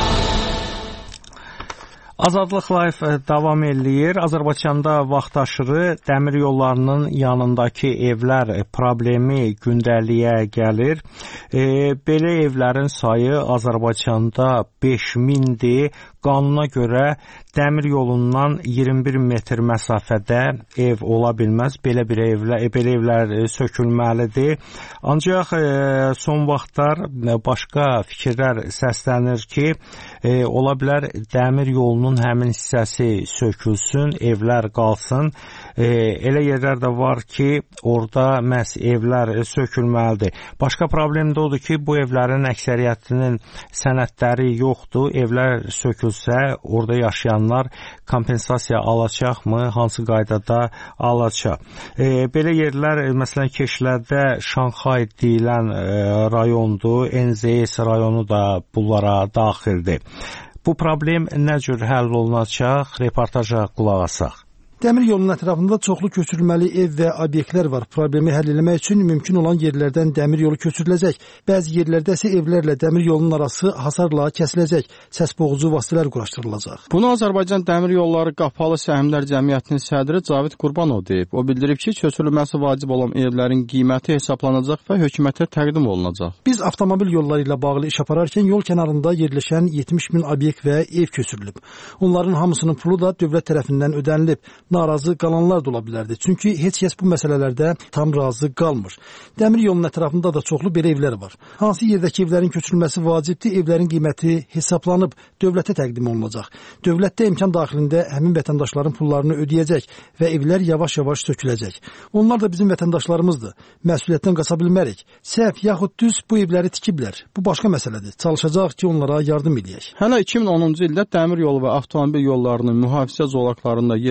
Azadlıq Live davam eləyir. Azərbaycanda vaxtaşırı dəmir yollarının yanındakı evlər problemi gündəliyə gəlir. E, belə evlərin sayı Azərbaycanda beş mindir. Qanuna görə dəmir yolundan iyirmi bir metr məsafədə ev ola bilməz. Belə bir evlər, belə evlər sökülməlidir. Ancaq e, son vaxtlar başqa fikirlər səslənir ki, e, ola bilər dəmir yolunun həmin hissəsi sökülsün, evlər qalsın. E, elə yerlər də var ki, orada məhz evlər sökülməlidir. Başqa problem də odur ki, bu evlərin əksəriyyətinin sənədləri yoxdur. Evlər sökülsün. Orada yaşayanlar kompensasiya alacaqmı? Hansı qaydada alacaq? E, belə yerlər, məsələn, Keşlərdə Şanxay deyilən e, rayondur, N Z S rayonu da bunlara daxildir. Bu problem nə cür həll olunacaq? Reportaja qulaq asaq. Dəmir yolunun ətrafında çoxlu köçürülməli ev və obyektlər var. Problemi həll etmək üçün mümkün olan yerlərdən dəmir yolu köçürüləcək. Bəzi yerlərdə isə evlərlə dəmir yolunun arası hasarla kəsiləcək. Səs boğucu vasitələr quraşdırılacaq. Bunu Azərbaycan Dəmir Yolları Qapalı Səhmlər Cəmiyyətinin sədri Cavid Qurbanov deyib. O bildirib ki, köçürülməsi vacib olan evlərin qiyməti hesablanacaq və hökumətə təqdim olunacaq. Biz avtomobil yolları ilə bağlı iş apararkən yol kənarında yerləşən yetmiş min obyekt və ev köçürülüb. Onların hamısının pulu da dövlət tərəfindən ödənilib. Narazı qalanlar da ola bilərdi. Çünki heç kəs bu məsələlərdə tam razı qalmır. Dəmir yolunun ətrafında da çoxlu belə evlər var. Hansı yerdəki evlərin köçürülməsi vacibdir, evlərin qiyməti hesablanıb dövlətə təqdim olunacaq. Dövlət də imkan daxilində həmin vətəndaşların pullarını ödəyəcək və evlər yavaş-yavaş söküləcək. Onlar da bizim vətəndaşlarımızdır. Məsuliyyətdən qaça bilmərik. Səhv yaxud düz bu evləri tikiblər. Bu başqa məsələdir. Çalışacaq ki, onlara yardım edək. Hələ iki min onuncu ildə dəmir yolu və avtomobil yollarının mühafizə zolaqlarında yerləşən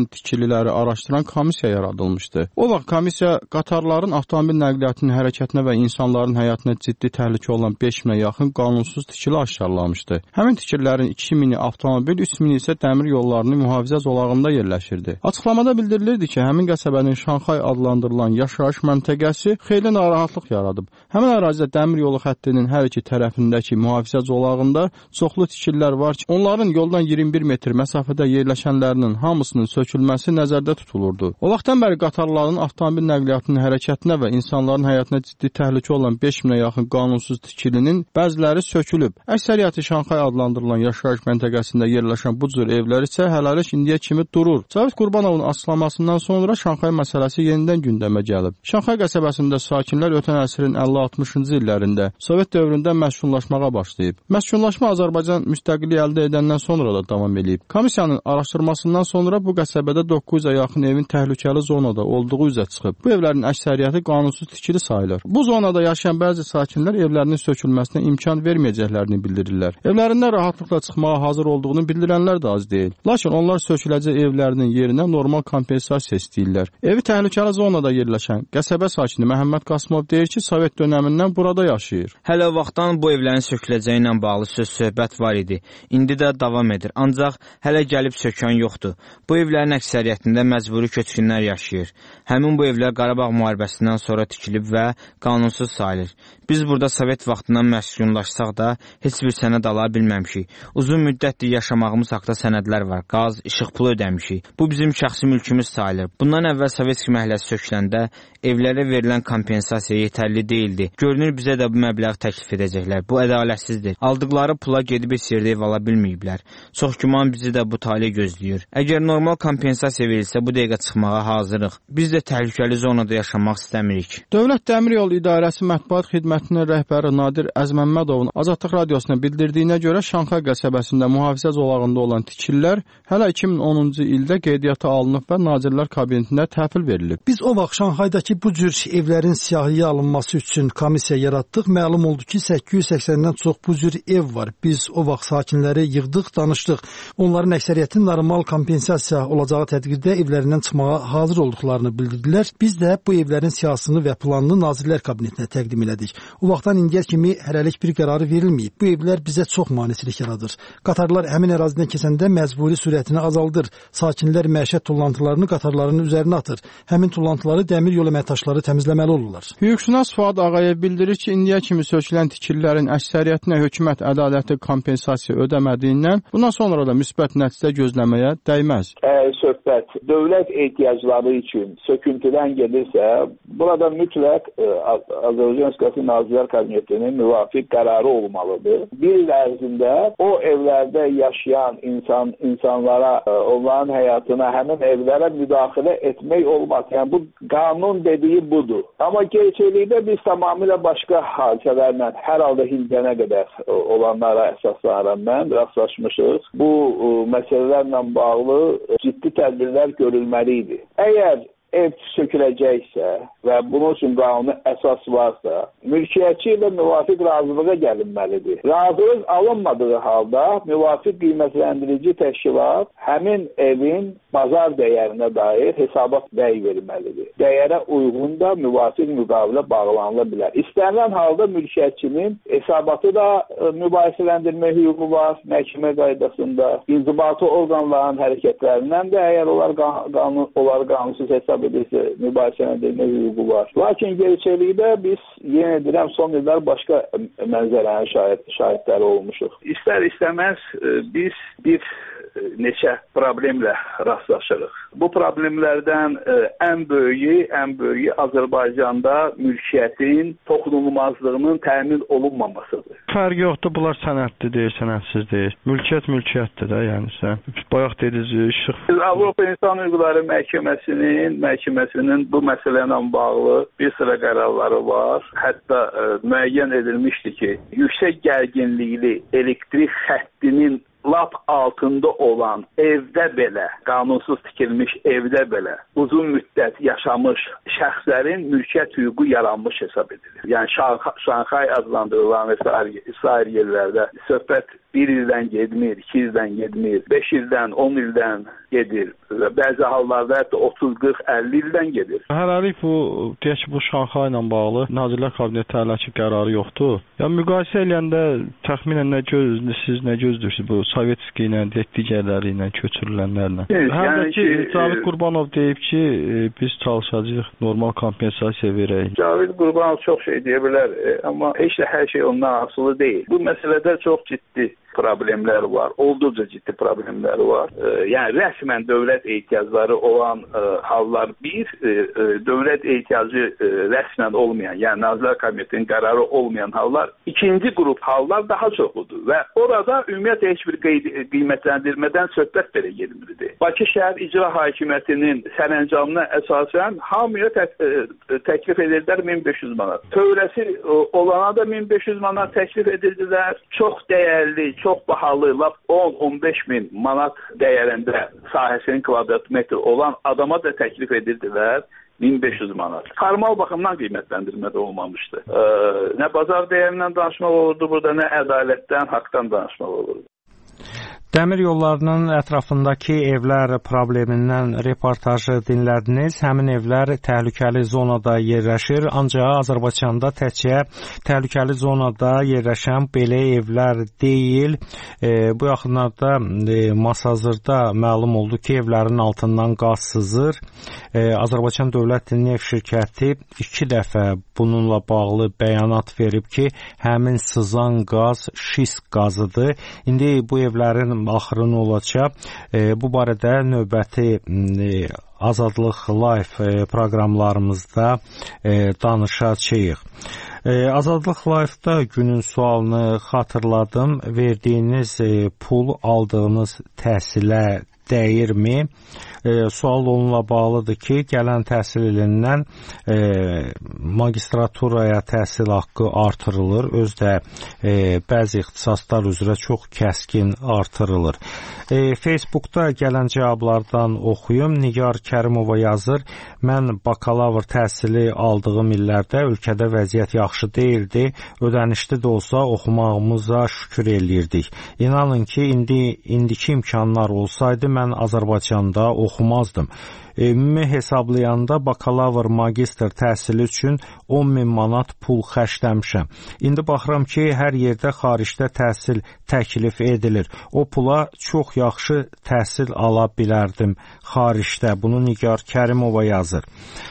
tikililəri araşdıran komissiya yaradılmışdı. O vaxt komissiya qatarların avtomobil nəqliyyatının hərəkətinə və insanların həyatına ciddi təhlükə olan beş minə yaxın qanunsuz tikili aşkarlamışdı. Həmin tikililərin iki mini avtomobil, üç mini isə dəmir yollarının mühafizə zolağında yerləşirdi. Açıqlamada bildirilirdi ki, həmin qəsəbənin Şanxay adlandırılan yaşayış məntəqəsi xeyli narahatlıq yaradıb. Həmin ərazidə dəmir yolu xəttinin hər iki tərəfindəki mühafizə zolağında çoxlu tikililər var ki, onların yoldan iyirmi bir metr məsafədə yerləşənlərinin hamısının sökülməsi nəzərdə tutulurdu. O vaxtdan bəri qatarların avtomobil nəqliyyatının hərəkətinə və insanların həyatına ciddi təhlükə olan beş minə yaxın qanunsuz tikilinin bəziləri sökülüb. Əksəriyyəti Şanxay adlandırılan yaşayış məntəqəsində yerləşən bu cür evlər isə hələlik indiyə kimi durur. Cavit Qurbanovun açıqlamasından sonra Şanxay məsələsi yenidən gündəmə gəlib. Şanxay qəsəbəsində sakinlər ötən əsrin əlli altmışıncı illərində Sovet dövründə məskunlaşmağa başlayıb. Məskunlaşma Azərbaycan müstəqillik əldə edəndən sonra da davam edib. Komissiyanın araşdırmasından sonra bu qəsəbədə doqquz yüzə yaxın evin təhlükəli zonada olduğu üzə çıxıb. Bu evlərin əksəriyyəti qanunsuz tikili sayılır. Bu zonada yaşayan bəzi sakinlər evlərinin sökülməsinə imkan verməyəcəklərini bildirirlər. Evlərindən rahatlıqla çıxmağa hazır olduğunu bildirənlər də az deyil. Lakin onlar söküləcək evlərinin yerinə normal kompensasiya istəyirlər. Evi təhlükəli zonada yerləşən qəsəbə sakini Məhəmməd Qasımov deyir ki, Sovet dönəmindən burada yaşayır. Hələ vaxtdan bu evlərin söküləcəyi ilə bağlı söz-söhbət var idi. İndi də davam edir. Ancaq hələ gəlib sökən yoxdur. Bu evlərin əksəriyyətində məcburi köçkünlər yaşayır. Həmin bu evlər Qarabağ müharibəsindən sonra tikilib və qanunsuz sayılır. Biz burada Sovet vaxtından məskunlaşsaq da heç bir sənəd ala bilməmişik. Uzun müddətdir yaşamağımız haqda sənədlər var. Qaz, işıq pulu ödəmişik. Bu bizim şəxsi mülkümüz sayılır. Bundan əvvəl Sovet məhəlləsi söküləndə evlərə verilən kompensasiya yetərli deyildi. Görünür bizə də bu məbləğ təklif edəcəklər. Bu ədalətsizdir. Aldıqları pula gedib heç yerdə ev ala bilməyiblər. Çox güman bizi də bu talih gözləyir. Əgər normal kompensasiya verilsə bu dəqiqə çıxmağa hazırıq. Biz də təhlükəli zonada yaşamaq istəmirik. Dövlət Dəmir Yolu İdarəsi Mətbuat Xidmətinin rəhbəri Nadir Əzməmmədovun Azadlıq Radiosuna bildirdiyinə görə Şanxay qəsəbəsində mühafizə zolağında olan tikililər hələ iki min onuncu ildə qeydiyyata alınıb və Nazirlər Kabinetində təhvil verilib. Biz o vaxt Şanxaydakı bu cür evlərin siyahıya alınması üçün komissiya yaratdıq. Məlum oldu ki, səkkiz yüz səksəndən çox bu cür ev var. Biz o vaxt sakinləri yığdıq, danışdıq. Onların əksəriyyəti normal kompensasiya olacağı təqdirdə evlərindən çıxmağa hazır olduqlarını bildirdilər. Biz də bu evlərin siyasını və planını Nazirlər Kabinetinə təqdim elədik. O vaxtdan indiyə kimi hələlik bir qərarı verilməyib. Bu evlər bizə çox maneçilik yaradır. Qatarlar həmin ərazidən keçəndə məcburi sürətini azaldır. Sakinlər məişət tullantılarını qatarların üzərinə atır. Həmin tullantıları dəmir yolu əməkdaşları təmizləməli olurlar. Hüquqşünas Fuad Ağayev bildirir ki, indiyə kimi sökülən tikililərin əksəriyyətinə hökumət ədalətli kompensasiya ödəmədiyindən bundan sonra da müsbət nəticə gözləməyə dəyməz. Əgər söhbət dövlət ehtiyacları üçün söküntüdən gedirsə, burada mütləq Azərbaycan Respublikası Nazirlər Kabinetinin müvafiq qərarı olmalıdır. Bir il ərzində o evlərdə yaşayan insan insanlara, onların həyatına, həmin evlərə müdaxilə etmək olmaz. Yəni bu qanun dediyi budur. Amma gerçəklikdə biz tamamilə başqa hadisələrlə hər halda hildənə qədər olanlara əsaslanaraq mən rastlaşmışıq. Bu məsələlərlə bağlı ciddi tədbirlər görülməli idi. Əgər ev söküləcəksə və bunun üçün qanuni əsas varsa, mülkiyyətçi ilə müvafiq razılığa gəlinməlidir. Razılıq alınmadığı halda müvafiq qiymətləndirici təşkilat həmin evin bazar dəyərinə dair hesabat bəy verməlidir. Dəyərə uyğun da müvafiq müqavilə bağlanıla bilər. İstənilən halda mülkiyyətçinin hesabatı da mübahisələndirmə hüququ var məhkəmə qaydasında. İnzibati orqanların hərəkətlərindən də əgər onlar qanun, onlar qanunsuz hesab edirsə mübahisələndirmə hüququ var. Lakin gerçəklikdə biz yenə deyirəm son illər başqa mənzərənin şahid, şahidləri olmuşuq. İstər istəməz biz bir neçə problemlə rastlaşırıq. Bu problemlərdən ən böyüyü, ən böyüyü Azərbaycanda mülkiyyətin toxunulmazlığının təmin olunmamasıdır. Fərq yoxdur, bunlar sənədli deyil, sənədsiz deyil. Mülkiyyət mülkiyyətdir də, yəni sən. Bayaq dediniz, işıq. Avropa İnsan Hüquqları Məhkəməsinin, məhkəməsinin bu məsələ ilə bağlı bir sıra qərarları var. Hətta ə, müəyyən edilmişdi ki, yüksək gərginlikli elektrik xəttinin lap altında olan evdə belə, qanunsuz tikilmiş evdə belə uzun müddət yaşamış şəxslərin mülkiyyət hüququ yaranmış hesab edilir. Yəni Şanxay adlandırılan və sair yerlərdə söhbət bir ildən getmir, iki ildən getmir, beş ildən, on ildən gedir. Bəzi hallarda hətta otuz, qırx, əlli ildən gedir. Hələlik bu, deyək ki, bu Şanxay ilə bağlı Nazirlər Kabineti hələ ki qərarı yoxdur. Yəni müqayisə eləyəndə təxminən nə göz, siz nə gözləyirsiniz bu Sovetski ilə, digərləri ilə, köçürülənlərlə? Evet, Həm yəni də ki, ki, Cavid Qurbanov deyib ki, biz çalışacağıq, normal kompensasiya verək. Cavid Qurbanov çox şey deyə bilər, amma heç də hər şey ondan asılı deyil. Bu məsələdə çox ciddi problemlər var, olduqca ciddi problemlər var. E, yəni rəsmən dövlət ehtiyacları olan e, hallar bir, e, e, dövlət ehtiyacı e, rəsmən olmayan, yəni Nazirlər Kabinetinin qərarı olmayan hallar, ikinci qrup hallar daha çoxudur və orada ümumiyyətlə heç bir qiymətləndirmədən söhbət belə gelmirdi. Bakı şəhər icra hakimiyyətinin sərəncamına əsasən hamıya tə e, təklif edirdilər min beş yüz manat. Tövləsi e, olana da min beş yüz manat təklif edirdilər. Çox dəyərli, çox bahalı, lap on on beş min manat dəyərində sahəsinin kvadrat metr olan adama da təklif edirdilər min beş yüz manat. Formal baxımdan qiymətləndirmədə olmamışdı. Ee, nə bazar dəyərindən danışmaq olurdu burada, nə ədalətdən, haqdan danışmaq olurdu. Dəmir yollarının ətrafındakı evlər problemindən reportajı dinlədiniz. Həmin evlər təhlükəli zonada yerləşir, ancaq Azərbaycanda təkcə təhlükəli zonada yerləşən belə evlər deyil. E, bu yaxınlarda e, Masazırda məlum oldu ki, evlərin altından qaz sızır. E, Azərbaycan Dövlət Neft Şirkəti iki dəfə bununla bağlı bəyanat verib ki, həmin sızan qaz şist qazıdır. İndi bu evlərin axırı nə olacaq? E, bu barədə növbəti e, Azadlıq Live e, proqramlarımızda e, danışacağıq. E, Azadlıq Live-da günün sualını xatırladım. Verdiyiniz e, pul aldığınız təhsilə dəyirmi? E, sual onunla bağlıdır ki, gələn təhsil ilindən e, magistraturaya təhsil haqqı artırılır. Özdə e, bəzi ixtisaslar üzrə çox kəskin artırılır. E, Facebookda gələn cavablardan oxuyum. Nigar Kərimova yazır, mən bakalavr təhsili aldığım illərdə ölkədə vəziyyət yaxşı deyildi. Ödənişli də olsa oxumağımıza şükür eləyirdik. İnanın ki, indi indiki imkanlar olsaydı mən Azərbaycanda oxumazdım. Ümumi hesablayanda bakalavr, magistr təhsili üçün on min manat pul xərcləmişəm. İndi baxıram ki, hər yerdə xaricdə təhsil təklif edilir. O pula çox yaxşı təhsil ala bilərdim xaricdə. Bunu Nigar Kərimova yazır.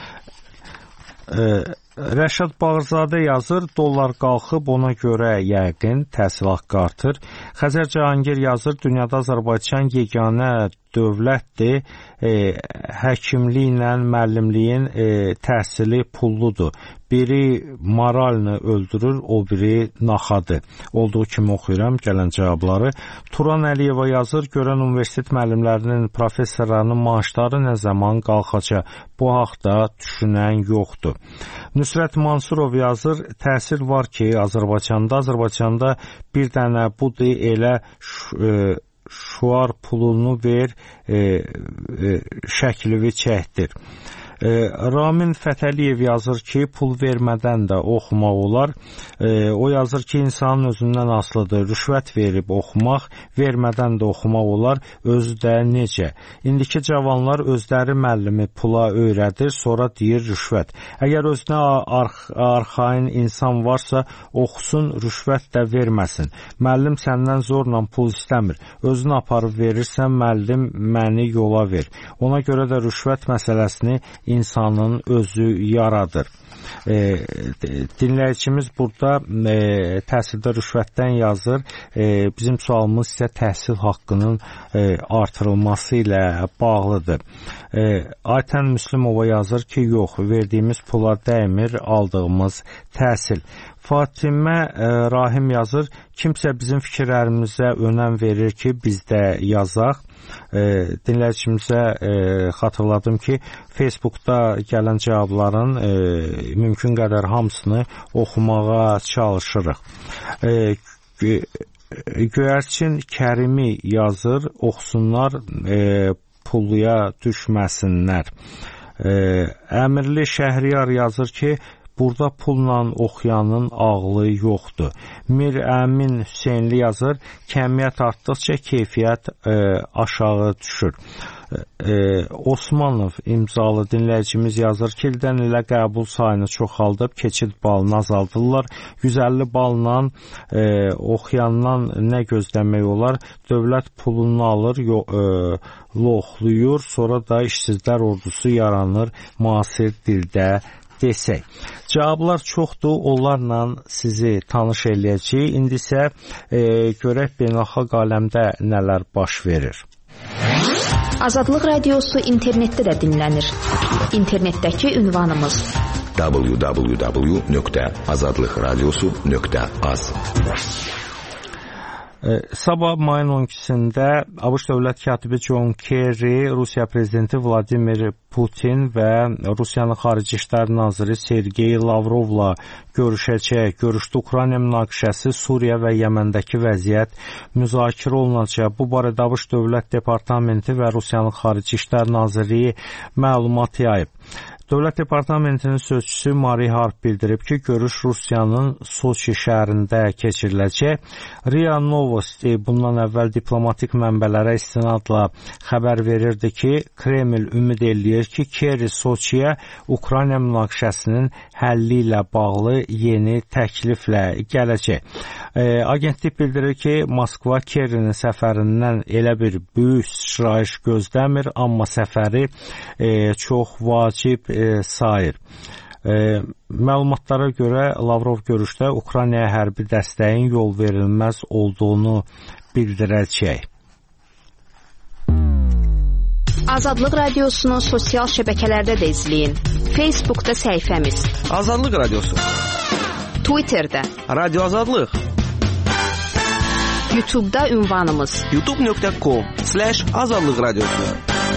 Ee, Rəşad Bağırzadə yazır, dollar qalxıb, ona görə yəqin təhsil haqqı artır. Xəzər Cahangir yazır, dünyada Azərbaycan yeganə dövlətdir, e, həkimliklə müəllimliyin e, təhsili pulludur. Biri moralını öldürür, o biri naxadır. Olduğu kimi oxuyuram gələn cavabları. Turan Əliyeva yazır, görən universitet müəllimlərinin, professorlarının maaşları nə zaman qalxacaq? Bu haqda düşünən yoxdur. Nüsrət Mansurov yazır, təhsil var ki, Azərbaycanda, Azərbaycanda bir dənə budur, elə e, şuar pulunu ver, e, e, şəklivi çəkdir. E, Ramin Fətəliyev yazır ki, pul vermədən də oxumaq olar. E, o yazır ki, insanın özündən asılıdır. Rüşvət verib oxumaq, vermədən də oxumaq olar. Özü də necə? İndiki cavanlar özləri müəllimi pula öyrədir, sonra deyir rüşvət. Əgər özünə arx arxain insan varsa, oxusun, rüşvət də verməsin. Müəllim səndən zorla pul istəmir. Özünü aparıb verirsən, müəllim məni yola ver. Ona görə də rüşvət məsələsini insanın özü yaradır. E, dinləyicimiz burada e, təhsildə rüşvətdən yazır. E, bizim sualımız isə təhsil haqqının e, artırılması ilə bağlıdır. E, Aytən Müslümova yazır ki, yox, verdiyimiz pula dəymir aldığımız təhsil. Fatimə e, Rahim yazır, kimsə bizim fikirlərimizə önəm verir ki, biz də yazaq. E, dinləyicimizə e, xatırladım ki, Facebookda gələn cavabların e, mümkün qədər hamısını oxumağa çalışırıq. E, Göyərçin Kərimi yazır, oxusunlar, e, pulluya düşməsinlər. E, Əmirli Şəhriyar yazır ki, burada pulla oxuyanın ağlı yoxdur. Mir Əmin Hüseynli yazır, kəmiyyət artdıqca keyfiyyət e, aşağı düşür. E, Osmanov imzalı dinləyicimiz yazır ki, ildən ilə qəbul sayını çoxaldıb, keçid balını azaldırlar. yüz əlli balla e, oxuyandan nə gözləmək olar? Dövlət pulunu alır, yo, e, loxluyur, sonra da işsizlər ordusu yaranır müasir dildə desək. Cavablar çoxdur, onlarla sizi tanış eləyəcəyik. İndi isə e, görək beynəlxalq aləmdə nələr baş verir. Azadlıq Radiosu internetdə də dinlənir. İnternetdəki ünvanımız w w w nöqtə azadlıq radiosu nöqtə az. Sabah mayın on ikisində ABŞ Dövlət katibi John Kerry, Rusiya prezidenti Vladimir Putin və Rusiyanın Xarici İşlər naziri Sergey Lavrovla görüşəcək. Görüşdə Ukrayna münaqişəsi, Suriya və Yəməndəki vəziyyət müzakirə olunacaq. Bu barədə ABŞ Dövlət Departamenti və Rusiyanın Xarici İşlər Nazirliyi məlumat yayıb. Dövlət Departamentinin sözçüsü Mari Harp bildirib ki, görüş Rusiyanın Soçi şəhərində keçiriləcək. RIA Novosti bundan əvvəl diplomatik mənbələrə istinadla xəbər verirdi ki, Kreml ümid eləyir ki, Kerry Soçiyə Ukrayna münaqişəsinin həlli ilə bağlı yeni təkliflə gələcək. E, agentlik bildirir ki, Moskva Kerry'nin səfərindən elə bir böyük sıçrayış gözləmir, amma səfəri e, çox vacib e, sayır. E, məlumatlara görə Lavrov görüşdə Ukraynaya hərbi dəstəyin yol verilməz olduğunu bildirəcək. Azadlıq Radiosunu sosial şəbəkələrdə də izləyin. Facebookda səhifəmiz Azadlıq Radiosu, Twitterdə Radio Azadlıq, YouTube'da ünvanımız youtube nöqtə com slash azadlıq radiosu.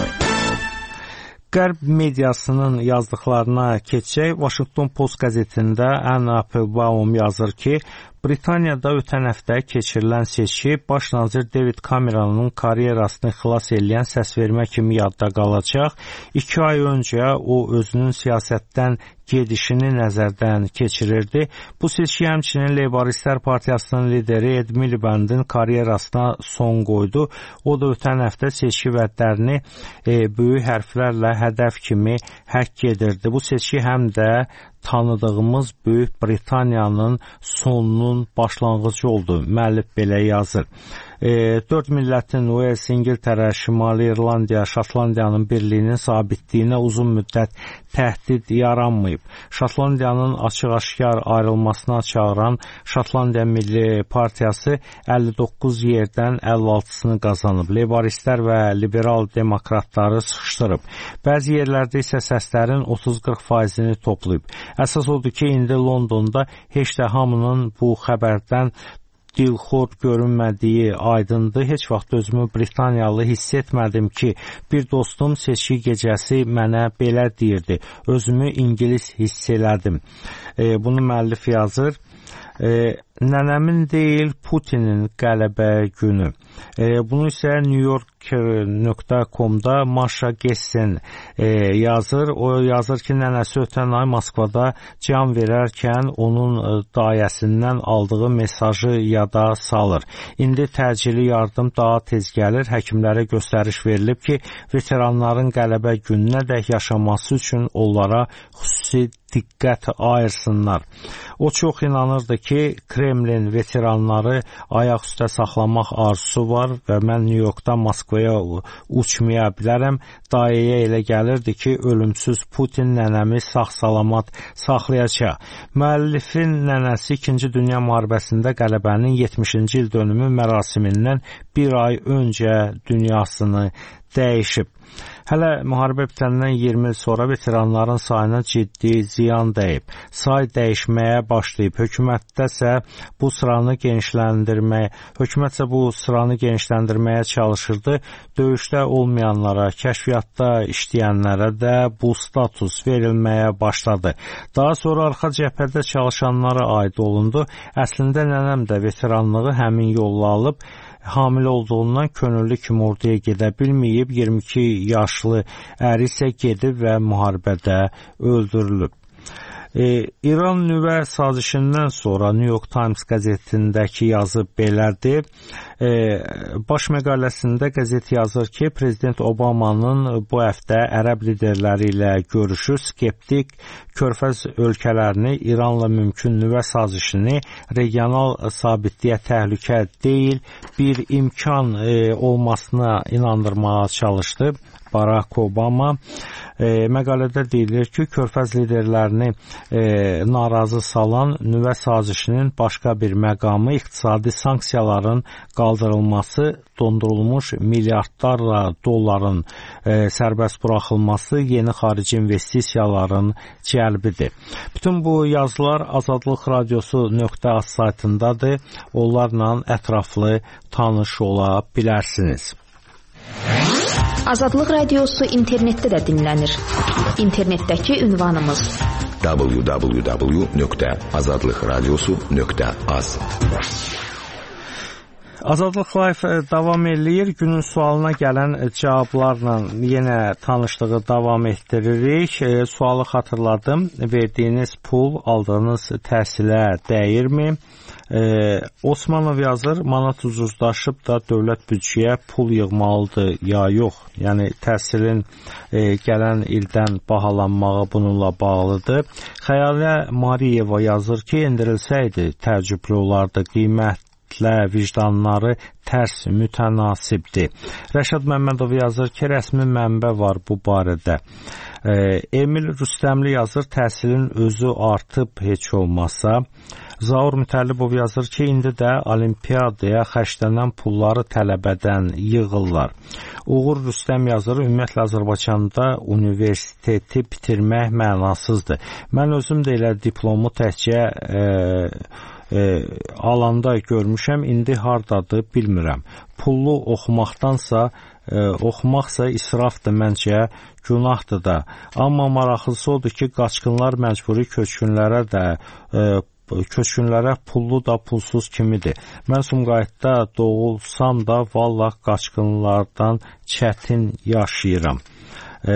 Qərb mediasının yazdıqlarına keçək. Washington Post qəzetində Anna Applebaum yazır ki, Britaniyada ötən həftə keçirilən seçki baş nazir David Cameron'un karyerasını xilas edən səsvermə kimi yadda qalacaq. İki ay öncə o özünün siyasətdən gedişini nəzərdən keçirirdi. Bu seçki həmçinin Labouristlər Partiyasının lideri Ed Miliband'ın karyerasına son qoydu. O da ötən həftə seçki vədlərini e, böyük hərflərlə hədəf kimi həkk edirdi. Bu seçki həm də tanıdığımız Böyük Britaniyanın sonunun başlanğıcı oldu. Müəllif belə yazır. E, dörd millətin Wales, İngiltərə, Şimali İrlandiya, Şotlandiyanın birliyinin sabitliyinə uzun müddət təhdid yaranmayıb. Şotlandiyanın açıq-aşkar ayrılmasına çağıran Şotlandiya Milli Partiyası əlli doqquz yerdən əlli altısını qazanıb. Labouristlər və liberal demokratları sıxışdırıb. Bəzi yerlərdə isə səslərin otuz qırx faizini toplayıb. Əsas odur ki, indi Londonda heç də hamının bu xəbərdən dilxor görünmədiyi aydındır. Heç vaxt özümü Britaniyalı hiss etmədim ki, bir dostum seçki gecəsi mənə belə deyirdi. Özümü İngilis hiss elədim. E, bunu müəllif yazır. E, nənəmin deyil, Putinin qələbə günü. E, bunu isə New York nöqtə com'da Maşa Gessen e, yazır. O yazır ki, nənəsi ötən ay Moskvada can verərkən onun e, dayəsindən aldığı mesajı yada salır. İndi təcili yardım daha tez gəlir. Həkimlərə göstəriş verilib ki, veteranların qələbə gününə də yaşaması üçün onlara xüsusi diqqət ayırsınlar. O çox inanırdı ki, Kremlin veteranları ayaq üstə saxlamaq arzusu var və mən New Yorkdan Moskvaya uçmaya bilərəm. Dayəyə elə gəlirdi ki, ölümsüz Putin nənəmi sağ-salamat saxlayacaq. Müəllifin nənəsi İkinci Dünya müharibəsində qələbənin yetmişinci il dönümü mərasimindən bir ay öncə dünyasını dəyişib. Hələ müharibə bitəndən iyirmi il sonra veteranların sayına ciddi ziyan dəyib. Say dəyişməyə başlayıb. Hökumətdə isə bu sıranı genişləndirməyə, hökumət isə bu sıranı genişləndirməyə çalışırdı. Döyüşdə olmayanlara, kəşfiyyatda işləyənlərə də bu status verilməyə başladı. Daha sonra arxa cəbhədə çalışanlara aid olundu. Əslində nənəm də veteranlığı həmin yolla alıb. Hamilə olduğundan könüllü kimi orduya gedə bilməyib, iyirmi iki yaşlı əri isə gedib və müharibədə öldürülüb. E, İran nüvə sazişindən sonra New York Times qəzetindəki yazı belədir. E, baş məqaləsində qəzet yazır ki, Prezident Obamanın bu həftə ərəb liderləri ilə görüşü skeptik Körfəz ölkələrini İranla mümkün nüvə sazişini regional sabitliyə təhlükə deyil, bir imkan e, olmasına inandırmağa çalışdı Barack Obama. E, məqalədə deyilir ki, Körfəz liderlərini e, narazı salan nüvə sazişinin başqa bir məqamı iqtisadi sanksiyaların qaldırılması, dondurulmuş milyardlarla dolların e, sərbəst buraxılması, yeni xarici investisiyaların cəlbidir. Bütün bu yazılar Azadlıq Radiosu nöqtə az saytındadır. Onlarla ətraflı tanış ola bilərsiniz. Azadlıq Radiosu internetdə də dinlənir. İnternetdəki ünvanımız w w w nöqtə azadlıq radiosu nöqtə az. Azadlıq Live davam eləyir. Günün sualına gələn cavablarla yenə tanışlığı davam etdiririk. E, sualı xatırladım. Verdiyiniz pul aldığınız təhsilə dəyirmi? Ee, Osmanov yazır, manat ucuzlaşıb da dövlət büdcəyə pul yığmalıdır ya yox? Yəni təhsilin e, gələn ildən bahalanmağı bununla bağlıdır. Xəyalə Mariyeva yazır ki, endirilsəydi təəccüblü olardı, qiymətlə vicdanları tərs mütənasibdir. Rəşad Məmmədov yazır ki, rəsmi mənbə var bu barədə. Ee, Emil Rüstəmli yazır, təhsilin özü artıb heç olmasa. Zaur Mütəllibov yazır ki, indi də olimpiyadaya xərclənən pulları tələbədən yığırlar. Uğur Rüstəm yazır, ümumiyyətlə Azərbaycanda universiteti bitirmək mənasızdır. Mən özüm də elə diplomu təkcə e, e, alanda görmüşəm, indi hardadır bilmirəm. Pullu oxumaqdansa, e, oxumaqsa israfdır məncə, günahdır da. Amma maraqlısı odur ki, qaçqınlar məcburi köçkünlərə də e, köçkünlərə pullu da pulsuz kimidir. Mən Sumqayıtda doğulsam da vallah qaçqınlardan çətin yaşayıram. E,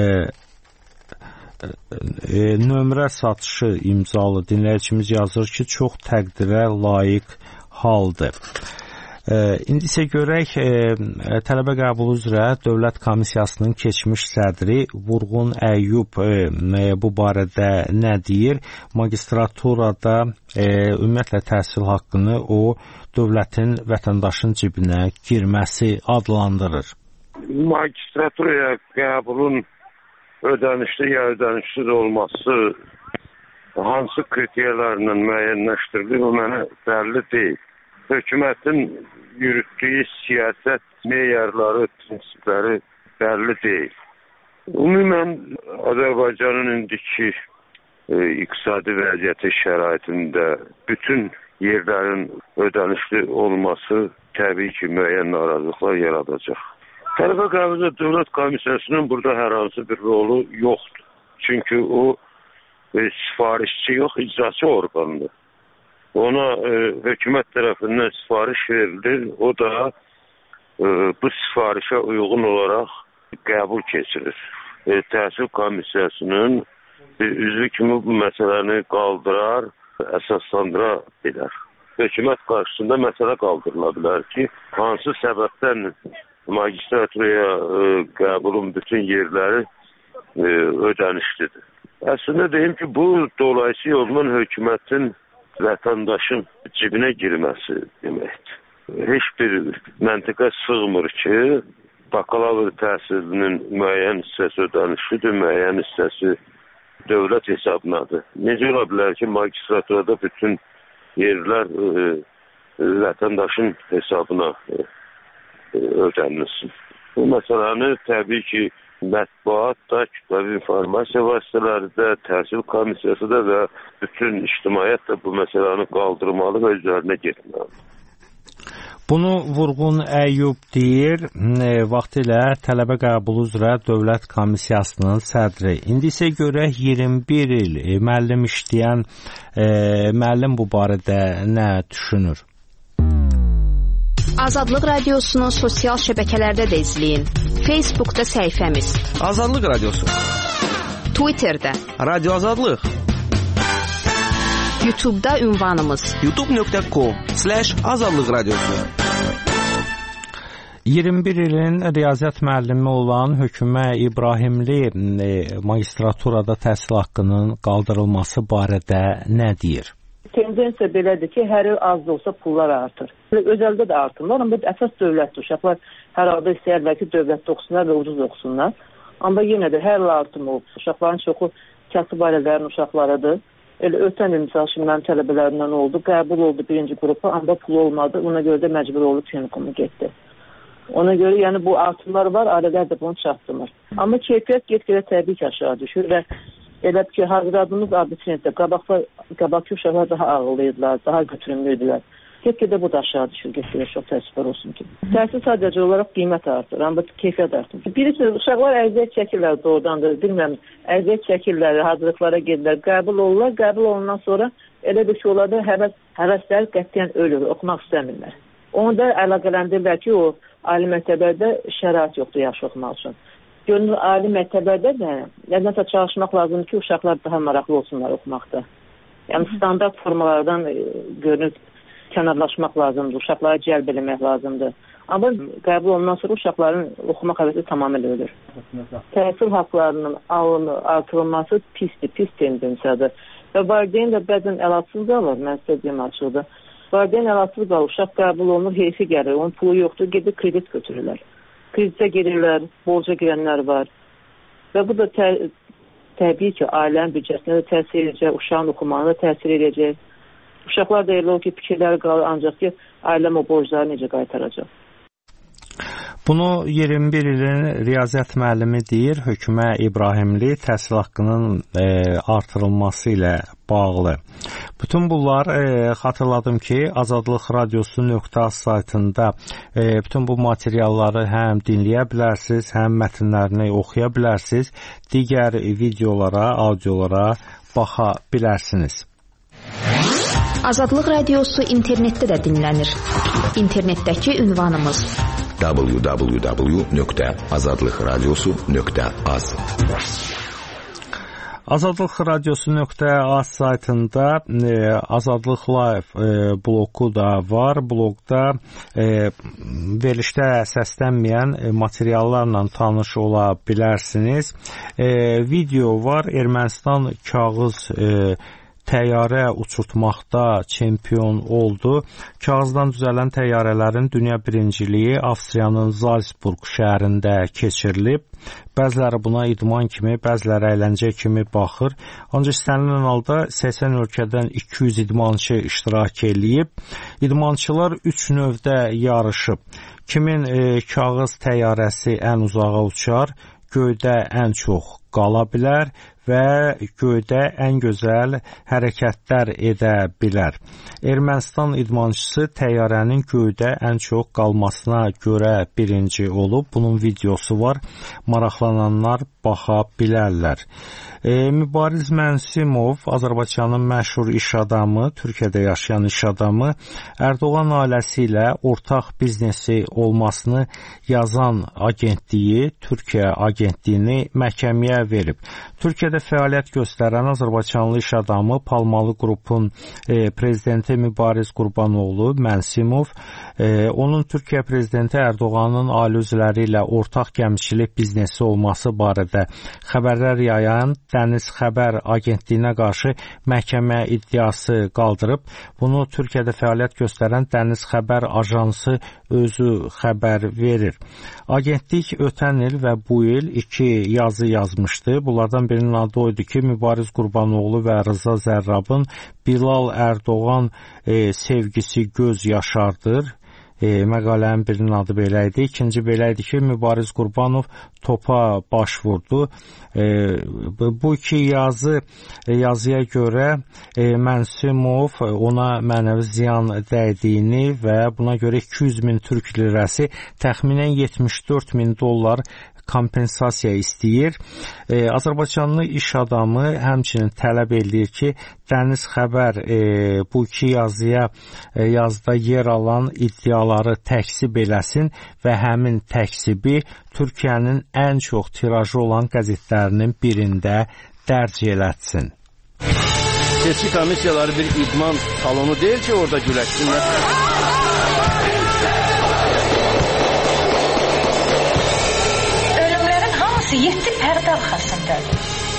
e, nömrə satışı imzalı dinləyicimiz yazır ki, çox təqdirə layiq haldır. E, İndi isə görək, e, tələbə qəbulu üzrə Dövlət Komissiyasının keçmiş sədri Vurğun Əyyub e, bu barədə nə deyir? Magistraturada e, ümumiyyətlə təhsil haqqını o dövlətin vətəndaşın cibinə girməsi adlandırır. Magistraturaya qəbulun ödənişli ya ödənişsiz olması hansı kriterlərlə müəyyənləşdirilir, o mənə bəlli deyil. Hökumətin yürütdüyü siyasət meyarları, prinsipləri bəlli deyil. Ümumən Azərbaycanın indiki e, iqtisadi vəziyyəti şəraitində bütün yerlərin ödənişli olması təbii ki, müəyyən narazılıqlar yaradacaq. Tələbə qəbulu Dövlət Komissiyasının burada hər hansı bir rolu yoxdur. Çünki o e, sifarişçi yox, icraçı orqandır. Ona e, hökumət tərəfindən sifariş verilir, o da e, bu sifarişə uyğun olaraq qəbul keçirir. E, Təhsil Komissiyasının bir üzvü kimi bu məsələni qaldırar, əsaslandıra bilər. Hökumət qarşısında məsələ qaldırıla bilər ki, hansı səbəbdən magistraturaya e, qəbulun bütün yerləri e, ödənişlidir. Əslində deyim ki, bu dolayısı yolla hökumətin vətəndaşın cibinə girməsi deməkdir. Heç bir məntiqə sığmır ki, bakalavr təhsilinin müəyyən hissəsi ödənişlidir, müəyyən hissəsi dövlət hesabınadır. Necə ola bilər ki, magistraturada bütün yerlər e, vətəndaşın hesabına e, ödənilsin. Bu məsələni təbii ki, mətbuat da, kütləvi informasiya vasitələri də, təhsil komissiyası da və bütün ictimaiyyət də bu məsələni qaldırmalı və üzərinə getməlidir. Bunu Vurğun Əyyub deyir, e, vaxtilə tələbə qəbulu üzrə Dövlət Komissiyasının sədri. İndi isə görək iyirmi bir il e, müəllim işləyən e, müəllim bu barədə nə düşünür? Azadlıq Radiosunu sosial şəbəkələrdə də izləyin. Facebookda səhifəmiz Azadlıq Radiosu, Twitterdə Radio Azadlıq, YouTube-da ünvanımız youtube nöqtə com slash azadlıq radiosu. iyirmi bir ilin riyaziyyat müəllimi olan Hökümə İbrahimli e, magistraturada təhsil haqqının qaldırılması barədə nə deyir? Tendensiya belədir ki, hər il az da olsa pullar artır. Özəldə də artırlar, amma əsas dövlətdir. Uşaqlar hər halda istəyərlər ki, dövlətdə oxusunlar və ucuz oxusunlar. Amma yenə də hər il artım olub. Uşaqların çoxu kasıb ailələrin uşaqlarıdır. Elə ötən il misal şimdi mənim tələbələrimdən oldu. Qəbul oldu birinci qrupa, amma pul olmadı. Ona görə də məcbur oldu texnikumu getdi. Ona görə yəni bu artımlar var, ailələr də bunu çatdırmır. Amma keyfiyyət get-gedə təbii ki aşağı düşür və elə ki hazırladığımız abituriyentdə qabaqki uşaqlar daha ağıllıydılar, daha götürümlüydülər. Get-gedə bu da aşağı düşür, get-gedə çox təəssüflər olsun ki. Təhsil sadəcə olaraq qiymət artır, amma keyfiyyət artır. Bilirsiniz, uşaqlar əziyyət çəkirlər doğrudandır, bilməm, əziyyət çəkirlər, hazırlıqlara gedirlər, qəbul olurlar, qəbul olundan sonra elə bir şey olardı, həvəs, həvəslər qətiyyən ölür, oxumaq istəmirlər. Onu da əlaqələndirirlər ki, o ali məktəbədə şərait yoxdur yaxşı oxumaq üçün. Görünür, ali məktəbədə də nəzərdə çalışmaq lazımdır ki, uşaqlar daha maraqlı olsunlar oxumaqda. Yəni, standart formalardan görünür, kənarlaşmaq lazımdır, uşaqları cəlb eləmək lazımdır. Amma qəbul ondan sonra uşaqların oxumaq həvəsi tamamilə ölür. Təhsil haqlarının artırılması pisdir, pis tendensiyadır. Və valideyn də bəzən əlatsız qalır, mən sizə deyim açıqdır. Valideyn əlatsız qalır, uşaq qəbul olunur, heyfi gəlir, onun pulu yoxdur, gedir kredit götürürlər. Kreditə girirlər, borca girənlər var. Və bu da tə təbii ki, ailənin büdcəsinə də təsir edəcək, uşağın oxumağına da təsir edəcək. Uşaqlar da elə o ki, fikirləri qalır, ancaq ki, ailəm o borcları necə qaytaracaq. Bunu iyirmi bir ilin riyaziyyat müəllimi deyir, Hökümə İbrahimli təhsil haqqının e, artırılması ilə bağlı. Bütün bunlar e, xatırladım ki, azadlıq radiosu nöqtə az saytında e, bütün bu materialları həm dinləyə bilərsiniz, həm mətnlərini oxuya bilərsiniz, digər videolara, audiolara baxa bilərsiniz. Azadlıq radiosu internetdə də dinlənir. İnternetdəki ünvanımız w w w nöqtə azadlıq radiosu nöqtə az. Azadlıq radiosu nöqtə az saytında e, Azadlıq Live e, bloku da var. Blokda e, verilişdə səslənməyən e, materiallarla tanış ola bilərsiniz. E, video var. Ermənistan kağız e, təyyarə uçurtmaqda çempion oldu. Kağızdan düzələn təyyarələrin dünya birinciliyi Avstriyanın Zalsburg şəhərində keçirilib. Bəziləri buna idman kimi, bəziləri əyləncə kimi baxır. Ancaq istənilən halda səksən ölkədən iki yüz idmançı iştirak eləyib. İdmançılar üç növdə yarışıb. Kimin e, kağız təyyarəsi ən uzağa uçar, göydə ən çox qala bilər və göydə ən gözəl hərəkətlər edə bilər. Ermənistan idmançısı təyyarənin göydə ən çox qalmasına görə birinci olub. Bunun videosu var. Maraqlananlar baxa bilərlər. E, Mübariz Mənsimov, Azərbaycanın məşhur iş adamı, Türkiyədə yaşayan iş adamı, Ərdoğan ailəsi ilə ortaq biznesi olmasını yazan agentliyi, Türkiyə agentliyini məhkəməyə verib. Türkiyədə fəaliyyət göstərən Azərbaycanlı iş adamı Palmalı qrupun e, prezidenti Mübariz Qurbanoğlu Mənsimov, e, onun Türkiyə prezidenti Ərdoğanın ailə üzvləri ilə ortaq gəmiçilik biznesi olması barədə xəbərlər yayan Dəniz Xəbər agentliyinə qarşı məhkəmə iddiası qaldırıb. Bunu Türkiyədə fəaliyyət göstərən Dəniz Xəbər ajansı özü xəbər verir. Agentlik ötən il və bu il iki yazı yazmışdı. Bunlardan birinin adı oydu ki, Mübariz Qurbanoğlu və Rıza Zərrabın Bilal Ərdoğan e, sevgisi göz yaşardır. E, məqalənin birinin adı belə idi. İkinci belə idi ki, Mübariz Qurbanov topa baş vurdu. E, bu iki yazı e, yazıya görə e, Mənsimov ona mənəvi ziyan dəydiyini və buna görə iki yüz min türk lirəsi, təxminən yetmiş dörd min dollar kompensasiya istəyir. E, Azərbaycanlı iş adamı həmçinin tələb edir ki, Dəniz Xəbər e, bu iki yazıya e, yazıda yer alan iddiaları təkzib eləsin və həmin təkzibi Türkiyənin ən çox tirajı olan qəzetlərinin birində dərc elətsin. Seçki komissiyaları bir idman salonu değil ki orada güləşsinlər. Ölümlərin hamısı yeddi pərdə arxasındadır.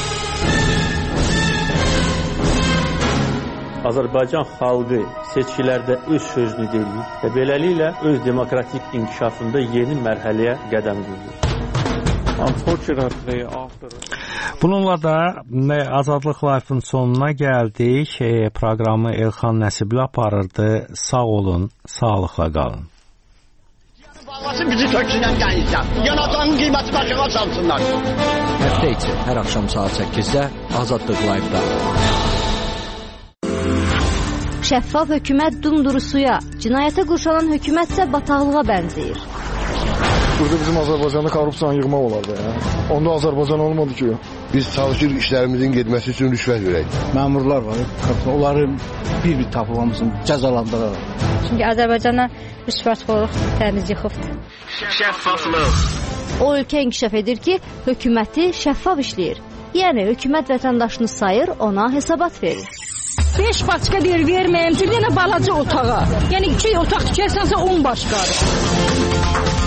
Azərbaycan xalqı seçkilərdə öz sözünü deyir və beləliklə öz demokratik inkişafında yeni mərhələyə qədəm qoyur. Bununla da Azadlıq Live-ın sonuna gəldik. Proqramı Elxan Nəsibli aparırdı. Sağ olun, sağlıqla qalın. Bağlasın bizi töksünən gəlirsən. Yanacağın qiyməti başına salsınlar. Həftə içi hər axşam saat səkkizdə Azadlıq Live-da. Şəffaf hökumət dumduru suya, cinayətə qurşanan hökumət isə bataqlığa bənzəyir. Burada bizim Azərbaycanda korrupsiyanı yığmaq olardı ya. Onda Azərbaycan olmadı ki. Biz çalışır işlərimizin getməsi üçün rüşvət verək. Məmurlar var, onları bir-bir tapıb hamısını cəzalandıraraq. Çünki Azərbaycana rüşvətxorluq təmiz yıxıbdır. Şəffaflıq. O ölkə inkişaf edir ki, hökuməti şəffaf işləyir. Yəni hökumət vətəndaşını sayır, ona hesabat verir. beş başqa yer verməyim, bir dənə balaca otağa. Yəni iki otaq tikərsənsə on başqadır.